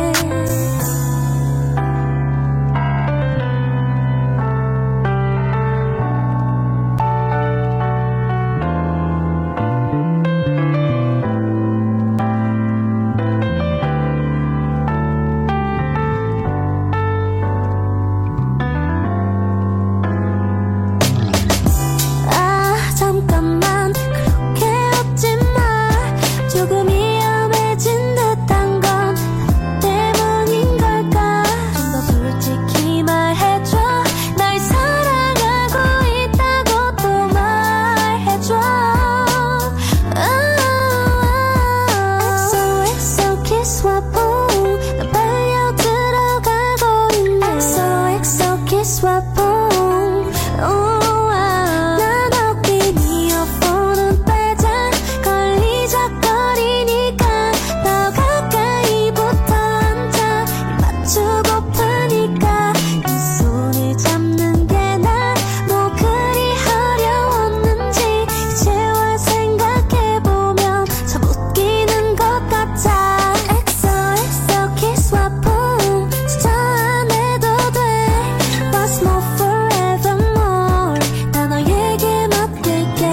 아 잠깐만 그렇게 웃지 마 조금 위험해진 듯한 건 나 때문인 걸까 좀 더 솔직히 말해줘 날 사랑하고 있다고 또 말해줘 XOXO kiss 와풍 나 빨려 들어가고 있네 XOXO kiss 와풍 난 어깨 이어폰은 빼자 걸리적거리니까 더 가까이 붙어 앉아 입 맞추고프니까 네 손을 잡는 게 난 뭐 그리 어려웠는지 이제와 생각해보면 참 웃기는 것 같아 XOXO kiss 와풍 주저 안 해도 돼 Once more forevermore 나 너에게 맡길게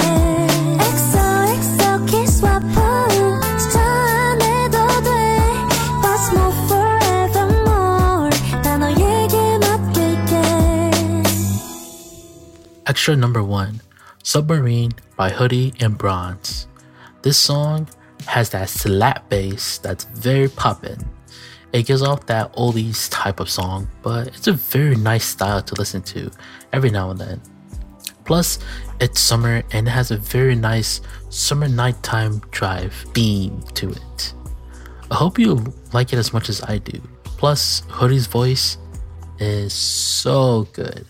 XOXO kiss 와풍 주저 안 해도 돼 Once more forevermore 나 너에게 맡길게 Extra number 1, Submarine by Hoodie and Bronze. This song has that slap bass that's very poppin'. It gives off that oldies type of song, but it's a very nice style to listen to every now and then. Plus, it's summer and it has a very nice summer nighttime drive beam to it. I hope you like it as much as I do. Plus, Hoodie's voice is so good.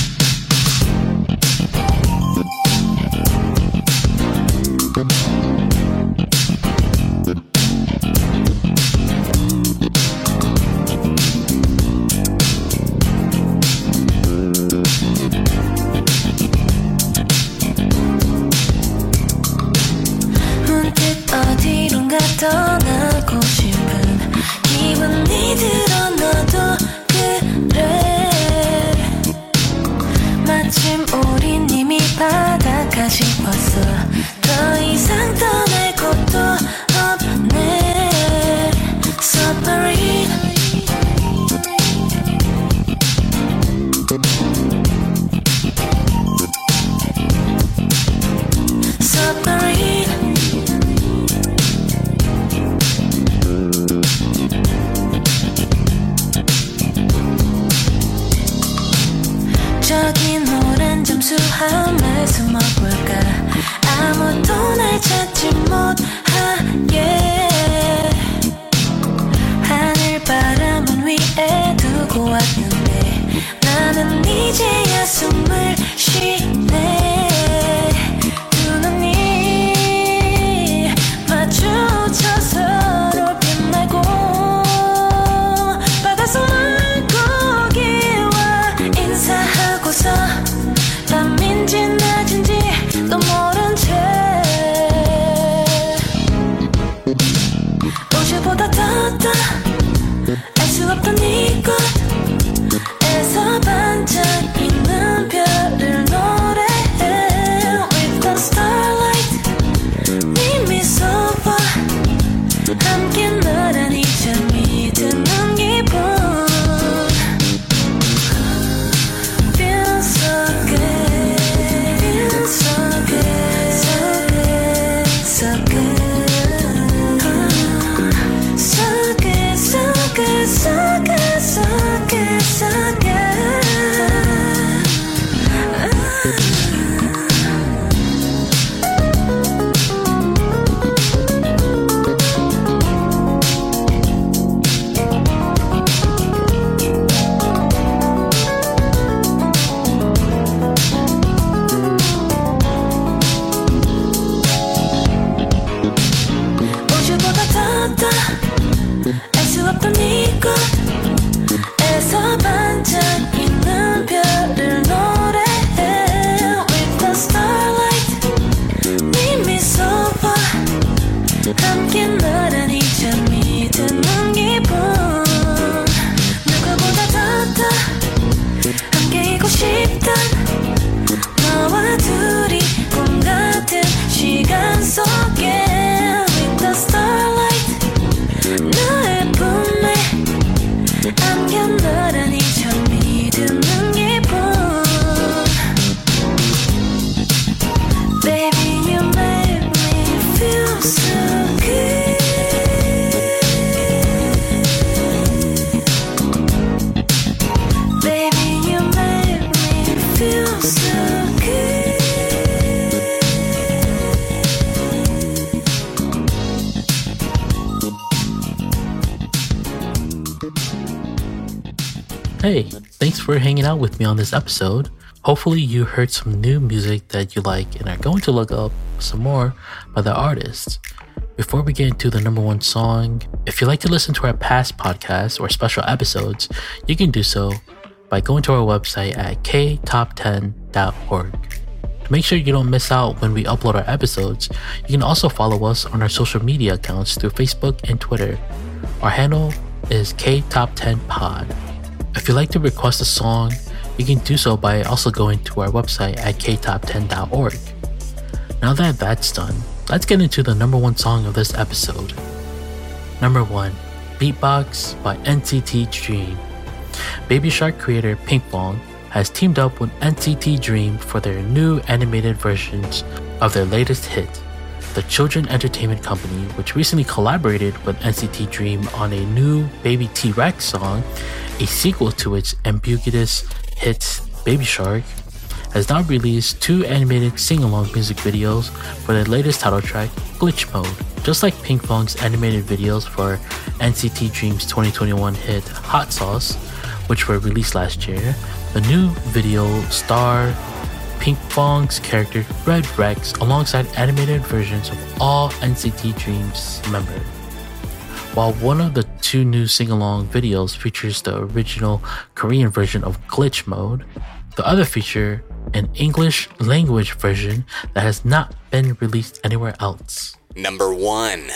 떠나고 싶은 기분이 들어 너도 그래 마침 우린 이미 바닷가 싶었어 더 이상 떠날 곳도 없네 Submarine Submarine 저기 노란 잠수함에 숨어볼까 아무도 날 찾지 못하게 하늘바람은 위에 두고 왔는데 나는 이제야 숨을 쉬네 두 눈이 마주쳐 서로 빛나고 바닷속 물고기와 인사하고서 밤인지 낮인지 또 모른 채 우주보다 더 알 수 없던 이곳에서 반짝이는 별을 노래해 With the starlight Meet me so far 함께 나란히 잠이 드는 기분 Feels so good Feels so good So good So good So good So good So good So good So good 우주보다 더 알 수 없던 이곳에서 반짝이는 별을 노래해 With the starlight Meet me so far 함께 나란히 잠이 드는 기분 누구보다 더 함께이고 싶던 너와 둘이 꿈 같은 시간 속에 With the starlight 너의 품에 안겨 나란히 잠이 드는 기분 Baby you make me feel so good Baby you make me feel so good Hey, thanks for hanging out with me on this episode. Hopefully you heard some new music that you like and are going to look up some more by the artists. Before we get into the number one song, if you'd like to listen to our past podcasts or special episodes, you can do so by going to our website at ktop10.org. To make sure you don't miss out when we upload our episodes, you can also follow us on our social media accounts through Facebook and Twitter. Our handle is ktop10pod. If you'd like to request a song, you can do so by also going to our website at ktop10.org. Now that that's done, let's get into the number one song of this episode. Number 1, Beatbox by NCT Dream. Baby Shark creator Pinkfong has teamed up with NCT Dream for their new animated versions of their latest hit. The Children Entertainment Company, which recently collaborated with NCT Dream on a new Baby T-Rex song, a sequel to its ambiguous hit Baby Shark, has now released 2 animated sing-along music videos for their latest title track, Glitch Mode. Just like Pinkfong's animated videos for NCT Dream's 2021 hit Hot Sauce, which were released last year, the new video star Pinkfong's character Red Rex alongside animated versions of all NCT Dream's members. While one of the 2 new sing-along videos features the original Korean version of Glitch Mode, the other feature an English language version that has not been released anywhere else. Number 1.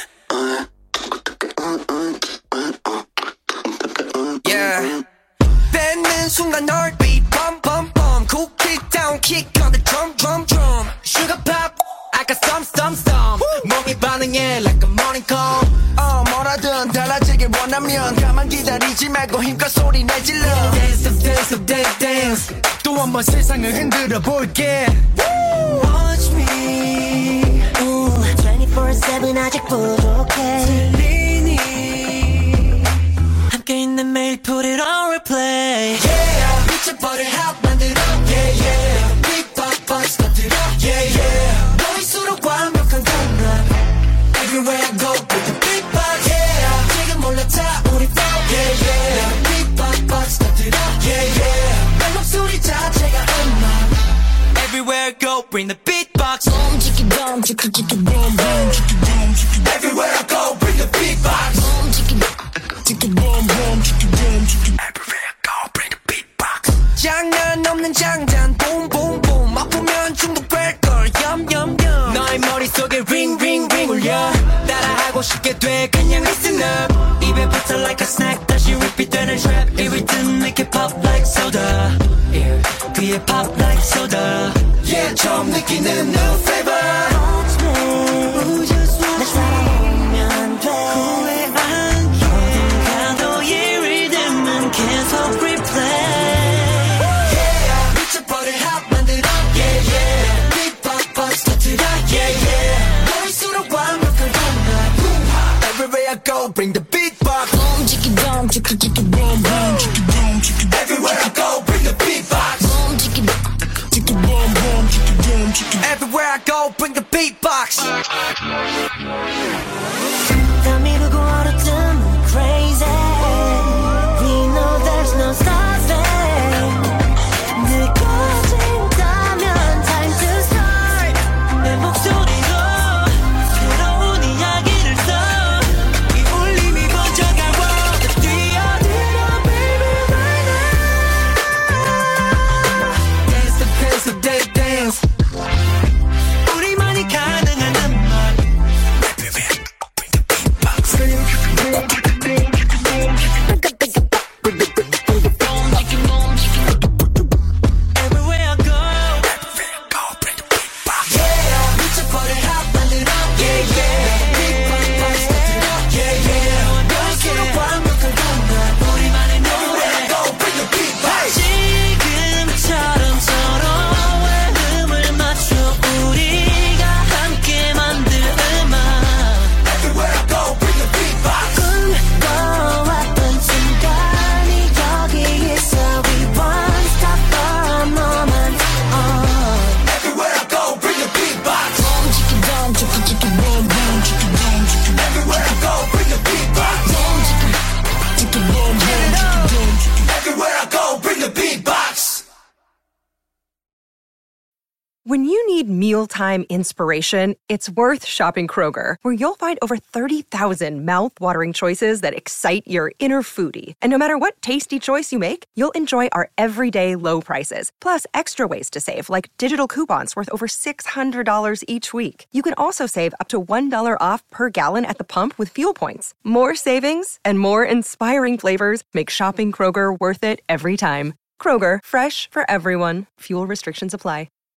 Yeah. 뱉는 순간 heartbeat bum bum bum cool kick down kick on the drum drum drum sugar pop I got some 몸이 반응해 like a morning call 뭐라든 달라지길 원하면 가만 기다리지 말고 힘껏 소리 내질러 dance dance dance dance 또 한 번 세상을 흔들어 볼게 Watch me 24/7 아직 부족해 들리니 함께 있는 매일 put it on replay Yeah 미쳐버릴 hot 만들어 Yeah yeah Big pop box 터뜨려 Yeah yeah 너일수록 완벽한 강남 Everywhere I go with the big box Yeah 지금 올라타 우리 flow Yeah yeah Big pop box 터뜨려 Yeah yeah 내 목소리 자체가 음악 Everywhere I go bring the beatbox Boom chicka boom chicka chicka boom boom chicka boom chicka Everywhere I go bring the beatbox Boom chicka chicka boom boom chicka boom chicka Everywhere I go bring the beatbox 장난 없는 장단 boom boom boom 아프면 중독될걸 yum yum yum 너의 머릿속에 ring ring ring 울려 따라하고 싶게 돼 그냥 listen up 입에 붙어 like a snack 다시 repeat 되는 trap 이 rhythm make it pop like soda yeah 귀에 pop like soda yeah 처음 느끼는 new flavor Touch me just watch 날 사랑하면 돼 후회 안 가도 이 rhythm은 계속 replay yeah 미쳐버릴 hot 만들어 yeah yeah Big pop box 터뜨려 yeah yeah 너일수록 완벽한 감각 Everywhere I go bring the beatbox Boom chicka boom chicka chicka boom boom chicka boom chicka Everywhere I go bring the beatbox Boom chicka chicka boom boom chicka boom chicka Everywhere I go bring the beatbox 다 미루고 얼어붙으면 crazy We know there's no stopping 느껴진다면 time to start 내 목소리로 새로운 이야기를 써 이 울림이 번져갈 world 뛰어들어 baby right now Dance the dance the dance dance 우리만이 가능한 음악 Everywhere I go bring the beatbox Yeah 미쳐버릴 hot 만들어 Yeah yeah Big pop box 터뜨려 Yeah yeah 너일수록 완벽한 감각 우리만의 노래 Go bring the beatbox 지금처럼 서로의 음을 맞춰 우리가 함께 만들 음악 Everywhere I go bring the beatbox 꿈꿔왔던 순간이 여기 있어 We won't stop for a moment Everywhere I go bring the beatbox Boom chicka boom chicka chicka boom boom chicka boom chicka Everywhere I go bring the beatbox Boom chicka chicka boom boom chicka boom chicka Everywhere I go bring the beatbox When you need mealtime inspiration, it's worth shopping Kroger, where you'll find over 30,000 mouth-watering choices that excite your inner foodie. And no matter what tasty choice you make, you'll enjoy our everyday low prices, plus extra ways to save, like digital coupons worth over $600 each week. You can also save up to $1 off per gallon at the pump with fuel points. More savings and more inspiring flavors make shopping Kroger worth it every time. Kroger, fresh for everyone. Fuel restrictions apply.